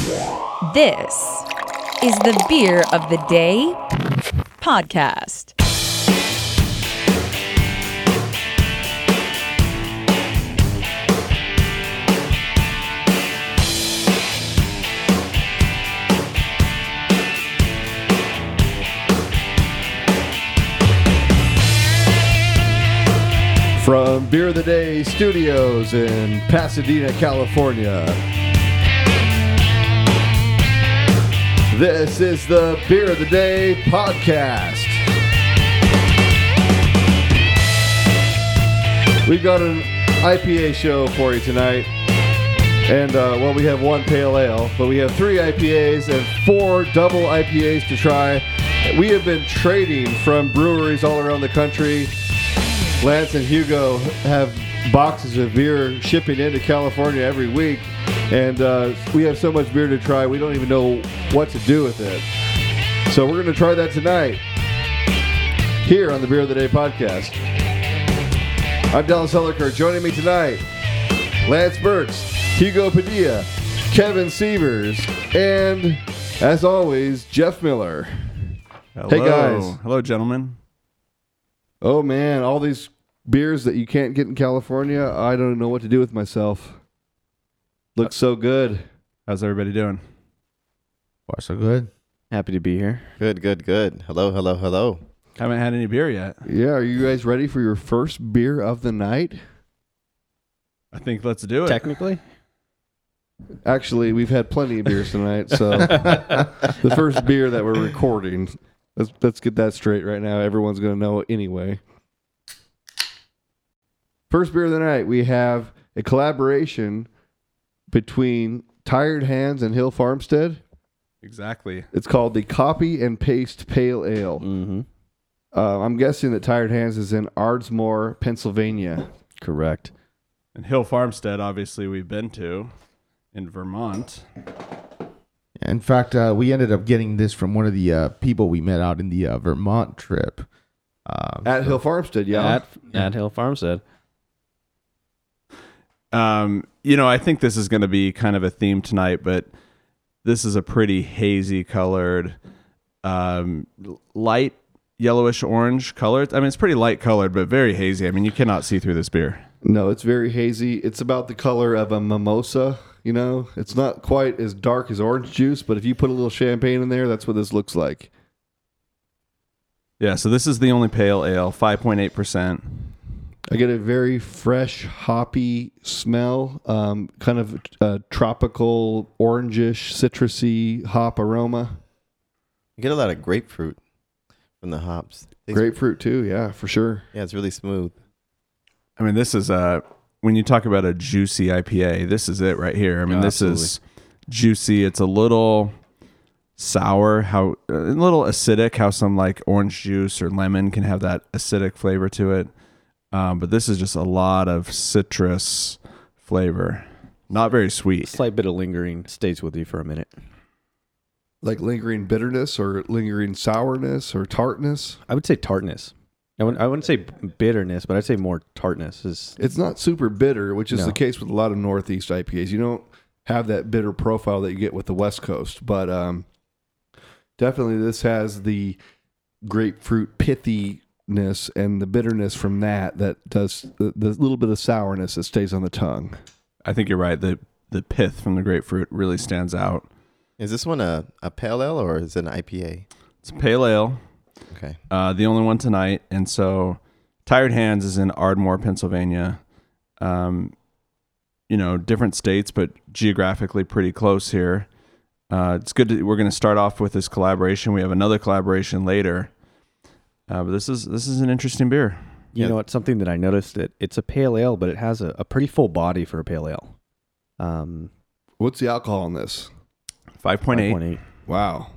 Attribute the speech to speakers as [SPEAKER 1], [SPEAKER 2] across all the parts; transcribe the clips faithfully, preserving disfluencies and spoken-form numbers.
[SPEAKER 1] This is the Beer of the Day podcast.
[SPEAKER 2] From Beer of the Day Studios in Pasadena, California, this is the Beer of the Day podcast. We've got an I P A show for you tonight. And, uh, well, we have one pale ale, but we have three I P As and four double I P As to try. We have been trading from breweries all around the country. Lance and Hugo have boxes of beer shipping into California every week, and uh, we have so much beer to try, we don't even know what to do with it. So we're going to try that tonight here on the Beer of the Day podcast. I'm Dallas Elliker. Joining me tonight, Lance Burks, Hugo Padilla, Kevin Sievers, and, as always, Jeff Miller.
[SPEAKER 3] Hello.
[SPEAKER 2] Hey, guys.
[SPEAKER 3] Hello, gentlemen.
[SPEAKER 2] Oh, man, all these beers that you can't get in California, I don't know what to do with myself. Looks so good.
[SPEAKER 3] How's everybody doing?
[SPEAKER 4] Wow, so good.
[SPEAKER 5] Happy to be here.
[SPEAKER 4] Good, good, good. Hello, hello, hello.
[SPEAKER 3] Haven't had any beer yet.
[SPEAKER 2] Yeah, are you guys ready for your first beer of the night?
[SPEAKER 3] I think let's do it.
[SPEAKER 5] Technically?
[SPEAKER 2] Actually, we've had plenty of beers tonight, so the first beer that we're recording, let's, let's get that straight right now. Everyone's going to know anyway. First beer of the night, we have a collaboration between Tired Hands and Hill Farmstead.
[SPEAKER 3] Exactly.
[SPEAKER 2] It's called the Copy and Paste Pale Ale.
[SPEAKER 5] Mm-hmm.
[SPEAKER 2] Uh, I'm guessing that Tired Hands is in Ardmore, Pennsylvania.
[SPEAKER 5] Correct.
[SPEAKER 3] And Hill Farmstead, obviously, we've been to in Vermont.
[SPEAKER 4] In fact, uh, we ended up getting this from one of the uh, people we met out in the uh, Vermont trip. Uh,
[SPEAKER 2] At
[SPEAKER 4] so-
[SPEAKER 2] Hill Farmstead, yeah.
[SPEAKER 5] At, at Hill Farmstead.
[SPEAKER 3] Um, you know, I think this is going to be kind of a theme tonight, but this is a pretty hazy colored, um, light yellowish orange colored. I mean, it's pretty light colored, but very hazy. I mean, you cannot see through this beer.
[SPEAKER 2] No, it's very hazy. It's about the color of a mimosa, you know? It's not quite as dark as orange juice, but if you put a little champagne in there, that's what this looks like.
[SPEAKER 3] Yeah, so this is the only pale ale, five point eight percent.
[SPEAKER 2] I get a very fresh, hoppy smell, um, kind of a tropical, orangish, citrusy hop aroma.
[SPEAKER 6] You get a lot of grapefruit from the hops. It's,
[SPEAKER 2] Grapefruit too, yeah, for sure.
[SPEAKER 6] Yeah, it's really smooth.
[SPEAKER 3] I mean, this is a, when you talk about a juicy I P A, this is it right here. I mean,
[SPEAKER 5] Oh,
[SPEAKER 3] this
[SPEAKER 5] absolutely.
[SPEAKER 3] is juicy. It's a little sour, how a little acidic, how some like orange juice or lemon can have that acidic flavor to it. Um, but this is just a lot of citrus flavor. Not very sweet.
[SPEAKER 5] Slight bit of lingering stays with you for a minute.
[SPEAKER 2] Like lingering bitterness or lingering sourness or tartness.
[SPEAKER 5] I would say tartness. I wouldn't, I wouldn't say bitterness, but I'd say more tartness. Is
[SPEAKER 2] It's not super bitter, which is
[SPEAKER 5] No.
[SPEAKER 2] the case with a lot of Northeast I P As. You don't have that bitter profile that you get with the West Coast, but um, definitely this has the grapefruit pithiness and the bitterness from that that does the, the little bit of sourness that stays on the tongue.
[SPEAKER 3] I think you're right. The the pith from the grapefruit really stands out.
[SPEAKER 6] Is this one a, a pale ale or is it an I P A?
[SPEAKER 3] It's a pale ale.
[SPEAKER 6] Okay.
[SPEAKER 3] Uh, the only one tonight. And so Tired Hands is in Ardmore, Pennsylvania. Um, you know, different states, but geographically pretty close here. Uh, it's good. To, we're going to start off with this collaboration. We have another collaboration later. Uh, but this is this is an interesting beer.
[SPEAKER 5] you
[SPEAKER 6] Yeah.
[SPEAKER 5] know, it's something that I noticed that it's a pale ale, but it has a, a pretty full body for a pale ale. Um,
[SPEAKER 2] What's the alcohol in this?
[SPEAKER 3] five point eight.
[SPEAKER 5] five point eight.
[SPEAKER 2] Wow.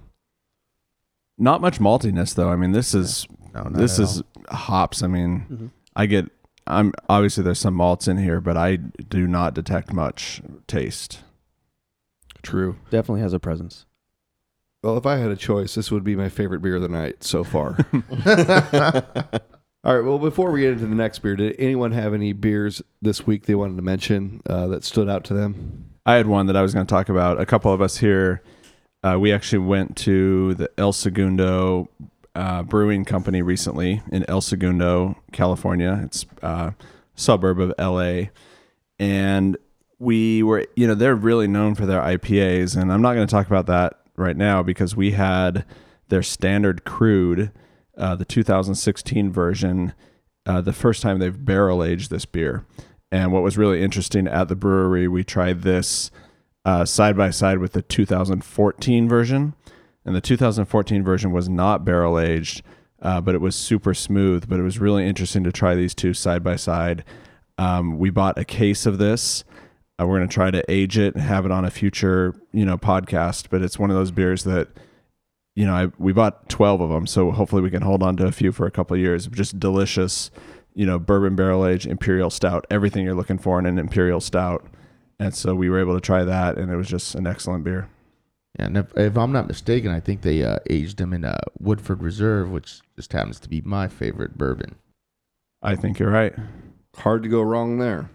[SPEAKER 3] Not much maltiness though. I mean, this is
[SPEAKER 4] No, not
[SPEAKER 3] this
[SPEAKER 4] at
[SPEAKER 3] is hops. I mean,
[SPEAKER 5] Mm-hmm.
[SPEAKER 3] I get. I'm obviously there's some malts in here, but I do not detect much taste.
[SPEAKER 2] True.
[SPEAKER 5] Definitely has a presence.
[SPEAKER 2] Well, if I had a choice, this would be my favorite beer of the night so far. All right. Well, before we get into the next beer, did anyone have any beers this week they wanted to mention uh, that stood out to them?
[SPEAKER 3] I had one that I was going to talk about. A couple of us here, uh, we actually went to the El Segundo uh, Brewing Company recently in El Segundo, California. It's uh, a suburb of L A. And we were, you know, they're really known for their I P As. And I'm not going to talk about that right now because we had their standard crude, uh, the two thousand sixteen version, uh, the first time they've barrel aged this beer. And what was really interesting at the brewery, we tried this uh, side by side with the two thousand fourteen version. And the two thousand fourteen version was not barrel aged, uh, but it was super smooth. But it was really interesting to try these two side by side. Um, we bought a case of this. Uh, we're going to try to age it and have it on a future, you know, podcast. But it's one of those beers that, you know, I, we bought twelve of them. So hopefully we can hold on to a few for a couple of years. Just delicious, you know, bourbon barrel aged imperial stout, everything you're looking for in an imperial stout. And so we were able to try that, and it was just an excellent beer.
[SPEAKER 4] Yeah, and if, if I'm not mistaken, I think they uh, aged them in uh, Woodford Reserve, which just happens to be my favorite bourbon.
[SPEAKER 3] I think you're right.
[SPEAKER 2] Hard to go wrong there.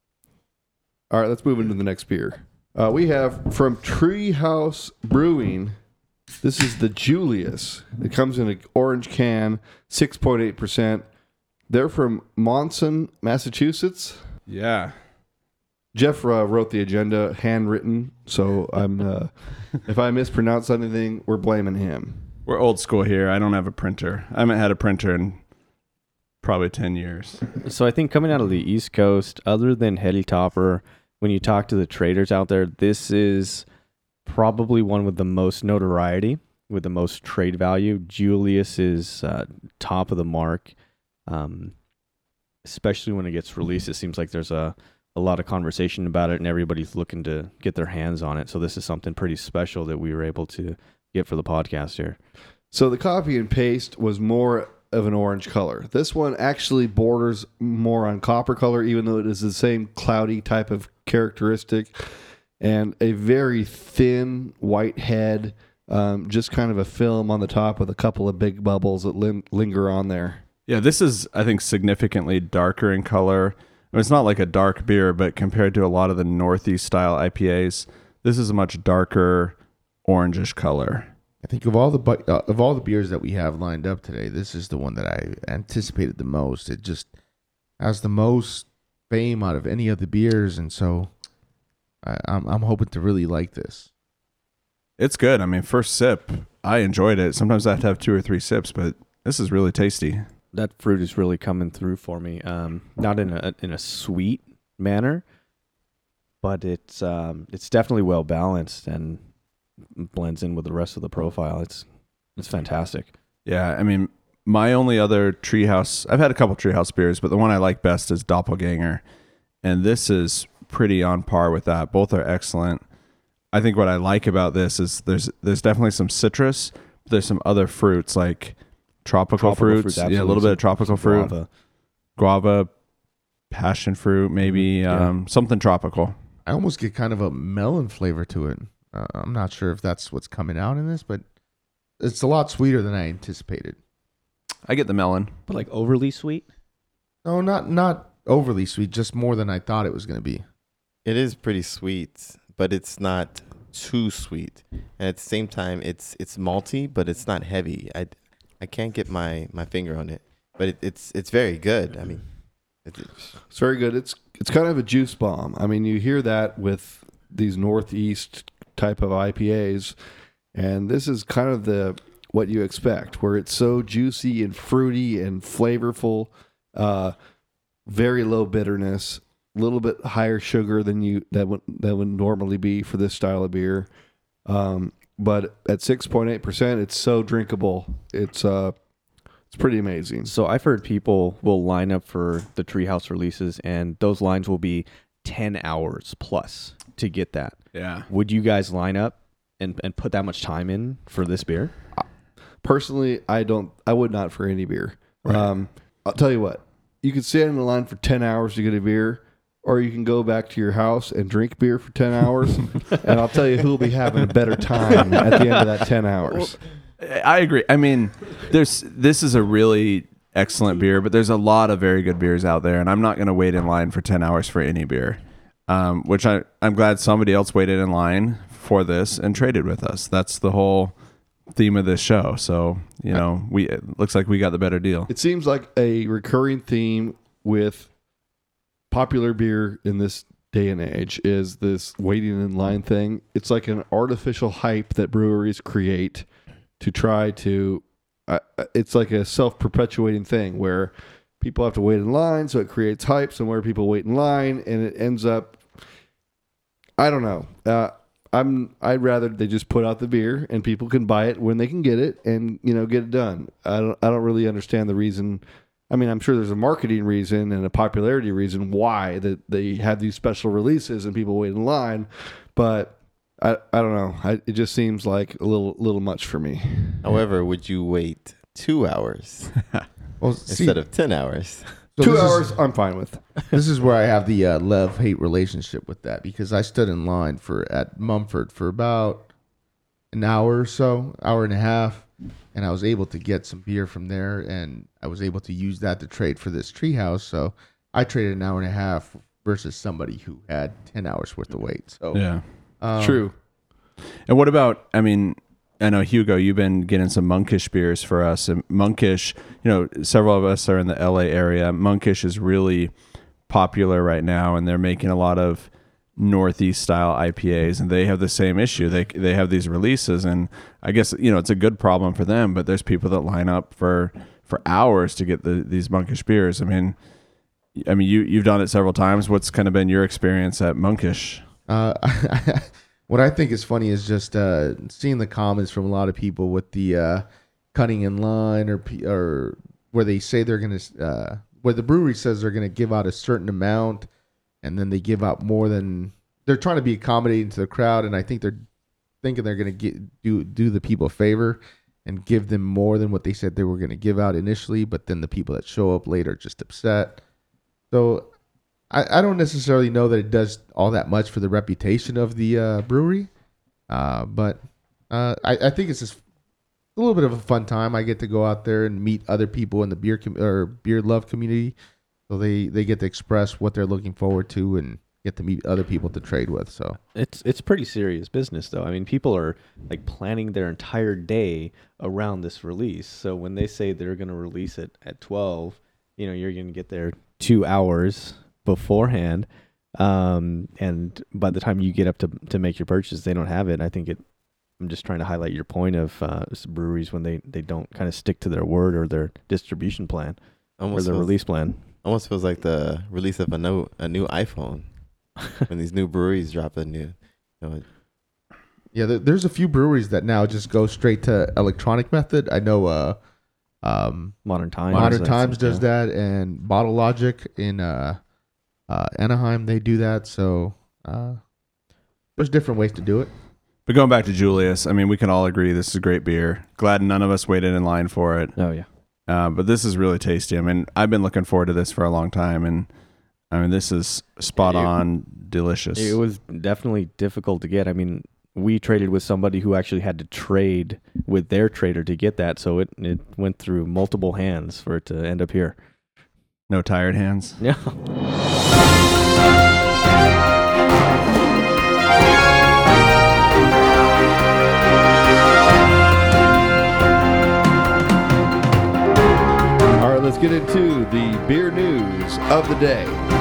[SPEAKER 2] All right, let's move into the next beer. Uh, we have from Treehouse Brewing. This is the Julius. It comes in an orange can, six point eight percent. They're from Monson, Massachusetts.
[SPEAKER 3] Yeah.
[SPEAKER 2] Jeff uh, wrote the agenda, handwritten. So I'm, uh, if I mispronounce anything, we're blaming him.
[SPEAKER 3] We're old school here. I don't have a printer. I haven't had a printer in probably ten years.
[SPEAKER 5] So I think coming out of the East Coast, other than Hetty Topper, when you talk to the traders out there, this is probably one with the most notoriety, with the most trade value. Julius is uh, top of the mark, um, especially when it gets released. It seems like there's a, a lot of conversation about it, and everybody's looking to get their hands on it. So this is something pretty special that we were able to get for the podcast here.
[SPEAKER 2] So the copy and paste was more of an orange color. This one actually borders more on copper color, even though it is the same cloudy type of characteristic, and a very thin white head, um, just kind of a film on the top with a couple of big bubbles that lim- linger on there.
[SPEAKER 3] Yeah, this is, I think, significantly darker in color. I mean, it's not like a dark beer, but compared to a lot of the Northeast style I P As, this is a much darker orangish color.
[SPEAKER 4] I think of all the bu- uh, of all the beers that we have lined up today, this is the one that I anticipated the most. It just has the most fame out of any of the beers, and so I, I'm I'm hoping to really like this.
[SPEAKER 3] It's good. I mean, first sip, I enjoyed it. Sometimes I have to have two or three sips, but this is really tasty.
[SPEAKER 5] That fruit is really coming through for me. Um, not in a in a sweet manner, but it's um, it's definitely well balanced and blends in with the rest of the profile. It's it's fantastic.
[SPEAKER 3] Yeah, I mean, my only other Treehouse, I've had a couple Treehouse beers, but the one I like best is Doppelganger, and this is pretty on par with that. Both are excellent. I think what I like about this is there's there's definitely some citrus, but there's some other fruits like tropical, tropical fruits, fruits yeah, a little bit of tropical fruit, guava. guava, passion fruit, maybe um, yeah. something tropical.
[SPEAKER 4] I almost get kind of a melon flavor to it. Uh, I'm not sure if that's what's coming out in this, but it's a lot sweeter than I anticipated.
[SPEAKER 3] I get the melon.
[SPEAKER 5] But like overly sweet?
[SPEAKER 4] No, not not overly sweet, just more than I thought it was going to be.
[SPEAKER 6] It is pretty sweet, but it's not too sweet. And at the same time, it's it's malty, but it's not heavy. I, I can't get my, my finger on it, but it, it's it's very good. I mean, it, it's,
[SPEAKER 2] it's very good. It's it's kind of a juice bomb. I mean, you hear that with these Northeast type of I P As, and this is kind of the what you expect, where it's so juicy and fruity and flavorful, uh, very low bitterness, a little bit higher sugar than you that would that would normally be for this style of beer. Um, but at six point eight percent, it's so drinkable. It's uh, it's pretty amazing.
[SPEAKER 5] So I've heard people will line up for the Treehouse releases, and those lines will be ten hours plus to get that.
[SPEAKER 3] Yeah.
[SPEAKER 5] Would you guys line up and, and put that much time in for this beer?
[SPEAKER 2] Personally, I don't. I would not for any beer.
[SPEAKER 3] Right.
[SPEAKER 2] Um, I'll tell you what. You can stand in the line for ten hours to get a beer, or you can go back to your house and drink beer for ten hours, and I'll tell you who will be having a better time at the end of that ten hours.
[SPEAKER 3] I agree. I mean, there's this is a really excellent beer, but there's a lot of very good beers out there, and I'm not going to wait in line for ten hours for any beer. Um, which I, I'm glad somebody else waited in line for this and traded with us. That's the whole theme of this show. So, you know, we it looks like we got the better deal.
[SPEAKER 2] It seems like a recurring theme with popular beer in this day and age is this waiting in line thing. It's like an artificial hype that breweries create to try to, uh, it's like a self-perpetuating thing where people have to wait in line, so it creates hype somewhere people wait in line, and it ends up, I don't know. Uh, I'm. I'd rather they just put out the beer and people can buy it when they can get it, and you know get it done. I don't. I don't really understand the reason. I mean, I'm sure there's a marketing reason and a popularity reason why that they have these special releases and people wait in line, but I. I don't know. I, it just seems like a little little much for me.
[SPEAKER 6] However, would you wait two hours
[SPEAKER 4] Well, see,
[SPEAKER 6] instead of ten hours?
[SPEAKER 4] so
[SPEAKER 2] Two
[SPEAKER 4] this is-
[SPEAKER 2] hours, I'm fine with.
[SPEAKER 4] This is where I have the uh, love-hate relationship with that because I stood in line for at Mumford for about an hour or so, hour and a half, and I was able to get some beer from there, and I was able to use that to trade for this treehouse. So I traded an hour and a half versus somebody who had ten hours worth of wait. So
[SPEAKER 3] Yeah.
[SPEAKER 4] um,
[SPEAKER 2] True.
[SPEAKER 3] And what about, I mean, I know, Hugo, you've been getting some Monkish beers for us. And Monkish, you know, several of us are in the L A area. Monkish is really popular right now, and they're making a lot of Northeast style I P As, and they have the same issue. They they have these releases, and I guess, you know, it's a good problem for them, but there's people that line up for, for hours to get the, these Monkish beers. I mean, I mean, you, you've done it several times. What's kind of been your experience at Monkish?
[SPEAKER 4] Uh, what I think is funny is just uh, seeing the comments from a lot of people with the uh, cutting in line or pe- or where they say they're going to, uh, where the brewery says they're going to give out a certain amount and then they give out more than, they're trying to be accommodating to the crowd. And I think they're thinking they're going to get do, do the people a favor and give them more than what they said they were going to give out initially. But then the people that show up later are just upset. So I, I don't necessarily know that it does all that much for the reputation of the uh, brewery, uh, but uh, I, I think it's just a little bit of a fun time. I get to go out there and meet other people in the beer com- or beer love community, so they, they get to express what they're looking forward to and get to meet other people to trade with. So
[SPEAKER 5] It's it's pretty serious business, though. I mean, people are like planning their entire day around this release. So when they say they're going to release it at twelve, you know, you're going to get there two hours beforehand, um, and by the time you get up to to make your purchase, they don't have it. I think it. I'm just trying to highlight your point of uh, breweries when they, they don't kind of stick to their word or their distribution plan or
[SPEAKER 6] Almost
[SPEAKER 5] their
[SPEAKER 6] feels,
[SPEAKER 5] release plan.
[SPEAKER 6] almost feels like the release of a new a new iPhone when these new breweries drop a new. You know,
[SPEAKER 4] yeah, there, there's a few breweries that now just go straight to electronic method. I know uh, um,
[SPEAKER 5] Modern Times.
[SPEAKER 4] Modern
[SPEAKER 5] that's-
[SPEAKER 4] Times does
[SPEAKER 5] yeah.
[SPEAKER 4] that, and Bottle Logic in uh, uh, Anaheim they do that. So uh, there's different ways to do it.
[SPEAKER 3] But going back to Julius, I mean, we can all agree this is a great beer. Glad none of us waited in line for it.
[SPEAKER 5] Oh yeah.
[SPEAKER 3] Uh, but this is really tasty. I mean, I've been looking forward to this for a long time, and I mean, this is spot on, delicious.
[SPEAKER 5] It was definitely difficult to get. I mean, we traded with somebody who actually had to trade with their trader to get that, so it, it went through multiple hands for it to end up here.
[SPEAKER 3] No tired hands.
[SPEAKER 5] Yeah.
[SPEAKER 2] All right, let's get into the beer news of the day.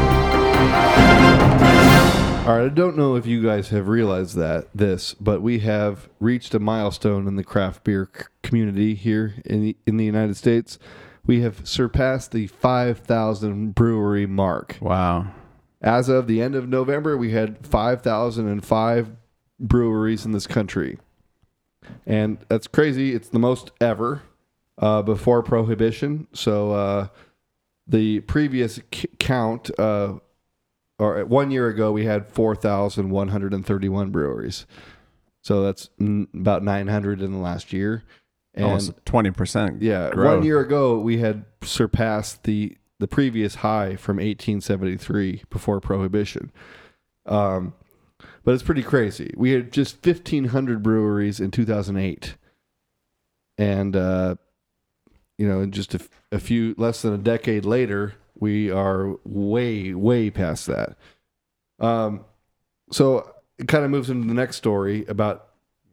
[SPEAKER 2] All right, I don't know if you guys have realized that this, but we have reached a milestone in the craft beer c- community here in the, in the United States. We have surpassed the five thousand brewery mark.
[SPEAKER 3] Wow.
[SPEAKER 2] As of the end of November, we had five thousand five breweries in this country. And that's crazy. It's the most ever uh, before Prohibition. So uh, the previous c- count, uh, or one year ago, we had four thousand one hundred thirty-one breweries. So that's n- about nine hundred in the last year. And
[SPEAKER 3] Almost twenty percent.
[SPEAKER 2] yeah,
[SPEAKER 3] growth.
[SPEAKER 2] one year ago, we had surpassed the the previous high from eighteen seventy-three before Prohibition. Um, but it's pretty crazy. We had just fifteen hundred breweries in two thousand eight. And, uh, you know, in just a, a few less than a decade later, we are way, way past that. Um, so it kind of moves into the next story about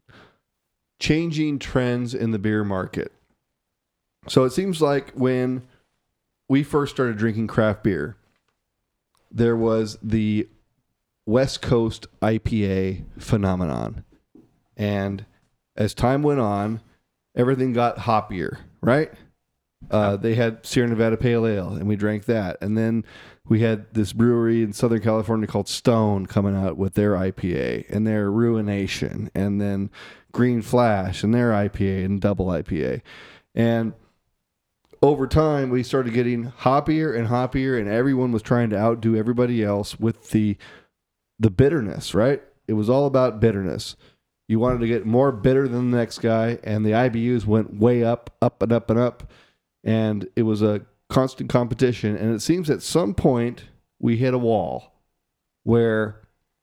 [SPEAKER 2] changing trends in the beer market. So it seems like when we first started drinking craft beer, there was the West Coast I P A phenomenon. And as time went on, everything got hoppier, right? Uh, they had Sierra Nevada Pale Ale, and we drank that. And then we had this brewery in Southern California called Stone coming out with their I P A and their Ruination, and then Green Flash and their I P A and double I P A. And over time, we started getting hoppier and hoppier, and everyone was trying to outdo everybody else with the the bitterness, right? It was all about bitterness. You wanted to get more bitter than the next guy, and the I B Us went way up, up and up and up, and it was a constant competition. And it seems at some point we hit a wall where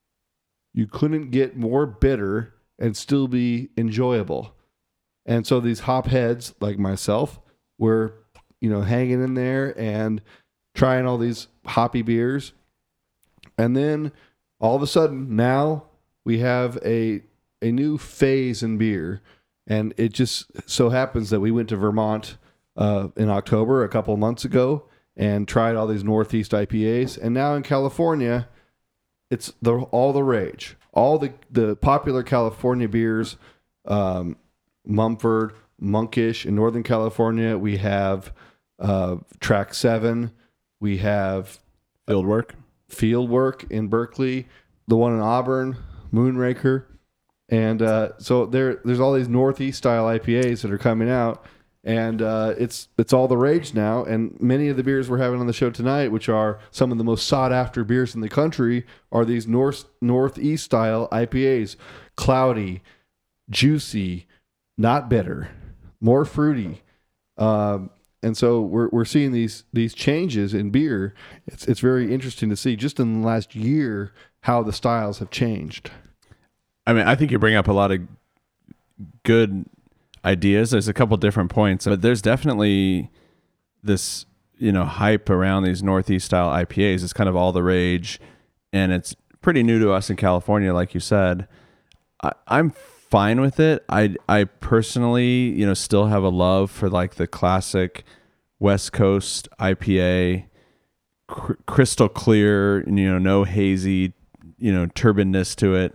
[SPEAKER 2] you couldn't get more bitter and still be enjoyable. And so these hop heads like myself were, you know, hanging in there and trying all these hoppy beers. And then all of a sudden now we have a a new phase in beer. And it just so happens that we went to Vermont uh, in October a couple of months ago and tried all these Northeast I P As. And now in California, it's the all the rage. All the, the popular California beers, um, Mumford, Monkish. In Northern California, we have uh, Track seven. We have
[SPEAKER 3] Fieldwork.
[SPEAKER 2] Fieldwork in Berkeley. The one in Auburn, Moonraker. And uh, so there, there's all these Northeast style I P As that are coming out, and uh, it's it's all the rage now. And many of the beers we're having on the show tonight, which are some of the most sought after beers in the country, are these North Northeast style I P As. Cloudy, juicy, not bitter, more fruity. Um, and so we're we're seeing these these changes in beer. It's it's very interesting to see just in the last year how the styles have changed.
[SPEAKER 3] I mean, I think you bring up a lot of good ideas. There's a couple different points, but there's definitely this, you know, hype around these Northeast style I P As. It's kind of all the rage, and it's pretty new to us in California, like you said. I, I'm fine with it. I I personally, you know, still have a love for like the classic West Coast I P A, cr- crystal clear, you know, no hazy, you know, turbidness to it.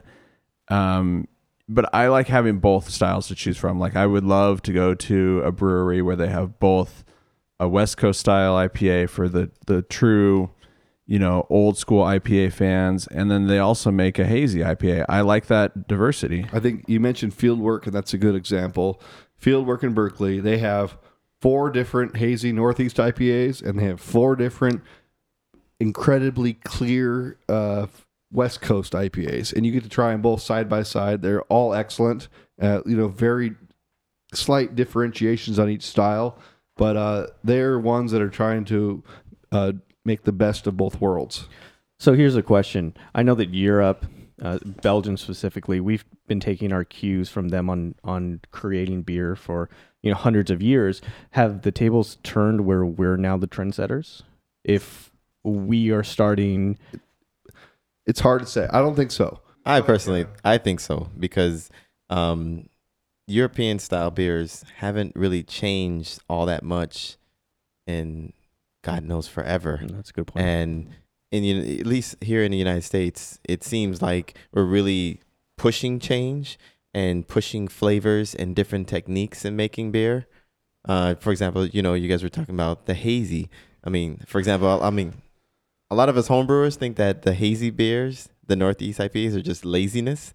[SPEAKER 3] Um, but I like having both styles to choose from. Like I would love to go to a brewery where they have both a West Coast style I P A for the, the true, you know, old school I P A fans. And then they also make a hazy I P A. I like that diversity.
[SPEAKER 2] I think you mentioned Fieldwork, and that's a good example. Fieldwork in Berkeley, they have four different hazy Northeast I P As, and they have four different incredibly clear, uh, West Coast I P As, and you get to try them both side by side. They're all excellent. Uh, you know, very slight differentiations on each style, but uh, they're ones that are trying to uh, make the best of both worlds.
[SPEAKER 5] So here's a question. I know that Europe, uh, Belgium specifically, we've been taking our cues from them on, on creating beer for, you know, hundreds of years. Have the tables turned where we're now the trendsetters? If we are starting...
[SPEAKER 2] It's hard to say. I don't think so.
[SPEAKER 6] I personally, I think so, because um, European style beers haven't really changed all that much in God knows forever.
[SPEAKER 5] That's a good point.
[SPEAKER 6] And in at least here in the United States, it seems like we're really pushing change and pushing flavors and different techniques in making beer. Uh, for example, you know, you guys were talking about the hazy. I mean, for example, I mean. A lot of us homebrewers think that the hazy beers, the Northeast I P As, are just laziness.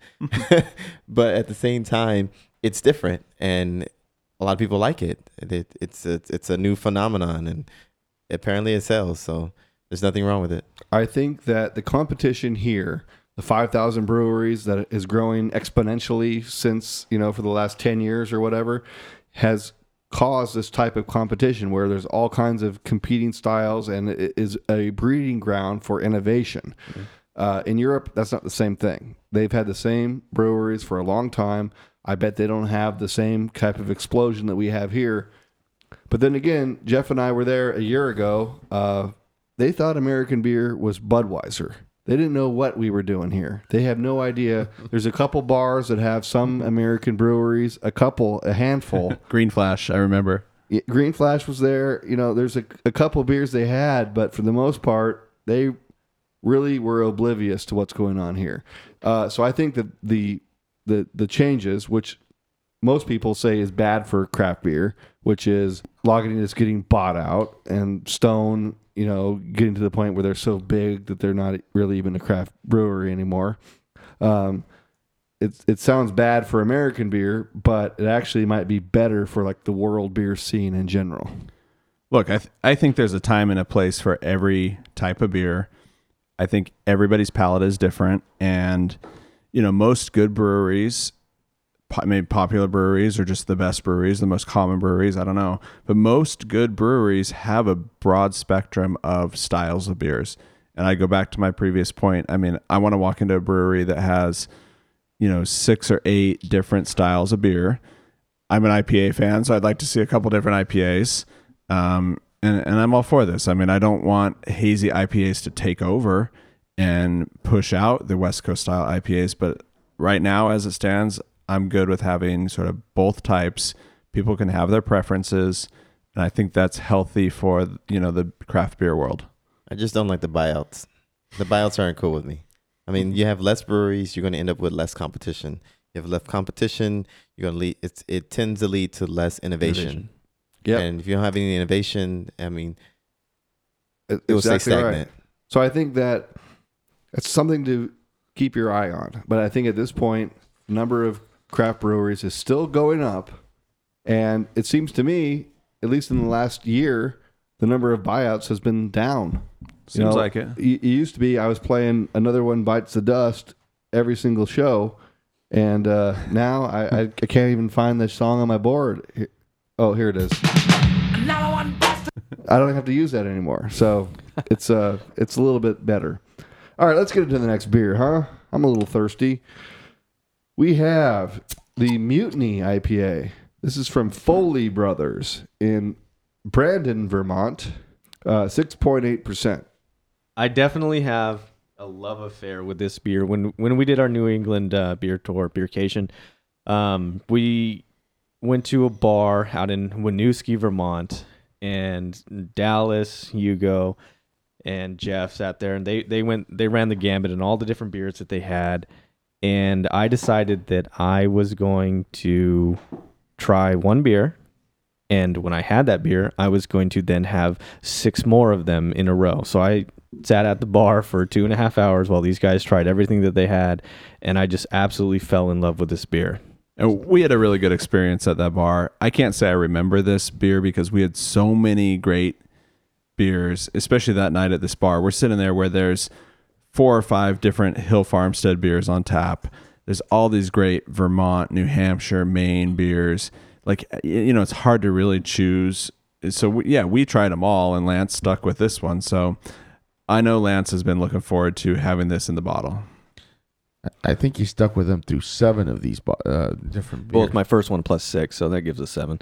[SPEAKER 6] But at the same time, it's different, and a lot of people like it. it it's, a, it's a new phenomenon, and apparently it sells, so there's nothing wrong with it.
[SPEAKER 2] I think that the competition here, the five thousand breweries that is growing exponentially since, you know, for the last ten years or whatever, has cause this type of competition where there's all kinds of competing styles, and it is a breeding ground for innovation. Mm-hmm. Uh, in Europe, that's not the same thing. They've had the same breweries for a long time. I bet they don't have the same type of explosion that we have here. But then again, Jeff and I were there a year ago. Uh, they thought American beer was Budweiser. They didn't know what we were doing here. They have no idea. There's a couple bars that have some American breweries, a couple, a handful.
[SPEAKER 3] Green Flash, I remember.
[SPEAKER 2] Yeah, Green Flash was there. You know, there's a, a couple beers they had, but for the most part, they really were oblivious to what's going on here. Uh, so I think that the the the changes, which most people say is bad for craft beer, which is Lagunitas getting bought out and Stone, you know, getting to the point where they're so big that they're not really even a craft brewery anymore. Um, it it sounds bad for American beer, but it actually might be better for like the world beer scene in general.
[SPEAKER 3] Look, I th- I think there's a time and a place for every type of beer. I think everybody's palate is different, and you know, most good breweries, po- maybe popular breweries or just the best breweries, the most common breweries, I don't know, but most good breweries have a broad spectrum of styles of beers. And I go back to my previous point. I mean, I want to walk into a brewery that has, you know, six or eight different styles of beer. I'm an I P A fan, so I'd like to see a couple different I P As. Um, and, and I'm all for this. I mean, I don't want hazy I P As to take over and push out the West Coast style I P As. But right now, as it stands, I'm good with having sort of both types. People can have their preferences. And I think that's healthy for, you know, the craft beer world.
[SPEAKER 6] I just don't like the buyouts. The buyouts aren't cool with me. I mean, you have less breweries, you're going to end up with less competition. You have less competition, you're going to lead. It's it tends to lead to less innovation. innovation.
[SPEAKER 2] Yeah,
[SPEAKER 6] and if you don't have any innovation, I mean,
[SPEAKER 2] it,
[SPEAKER 6] it will
[SPEAKER 2] exactly
[SPEAKER 6] stay stagnant.
[SPEAKER 2] Right. So I think that it's something to keep your eye on. But I think at this point, the number of craft breweries is still going up, and it seems to me, at least in the last year, the number of buyouts has been down.
[SPEAKER 3] Seems
[SPEAKER 2] you know,
[SPEAKER 3] like it.
[SPEAKER 2] It used to be I was playing Another One Bites the Dust every single show, and uh, now I, I, I can't even find the song on my board. Here, oh, here it is. I don't have to use that anymore, so it's uh it's a little bit better. All right, let's get into the next beer, huh? I'm a little thirsty. We have the Mutiny I P A. This is from Foley Brothers in Brandon, Vermont. Uh, six point eight percent.
[SPEAKER 5] I definitely have a love affair with this beer. When when we did our New England uh, beer tour, Beercation, um, we went to a bar out in Winooski, Vermont, and Dallas, Hugo, and Jeff sat there, and they they went they ran the gambit and all the different beers that they had, and I decided that I was going to try one beer. And when I had that beer, I was going to then have six more of them in a row. So I sat at the bar for two and a half hours while these guys tried everything that they had. And I just absolutely fell in love with this beer.
[SPEAKER 3] And we had a really good experience at that bar. I can't say I remember this beer because we had so many great beers, especially that night at this bar. We're sitting there where there's four or five different Hill Farmstead beers on tap. There's all these great Vermont, New Hampshire, Maine beers. Like, you know, it's hard to really choose. So, we, yeah, we tried them all, and Lance stuck with this one. So, I know Lance has been looking forward to having this in the bottle.
[SPEAKER 4] I think he stuck with them through seven of these uh, different beers.
[SPEAKER 5] Well, it's my first one plus six, so that gives us seven.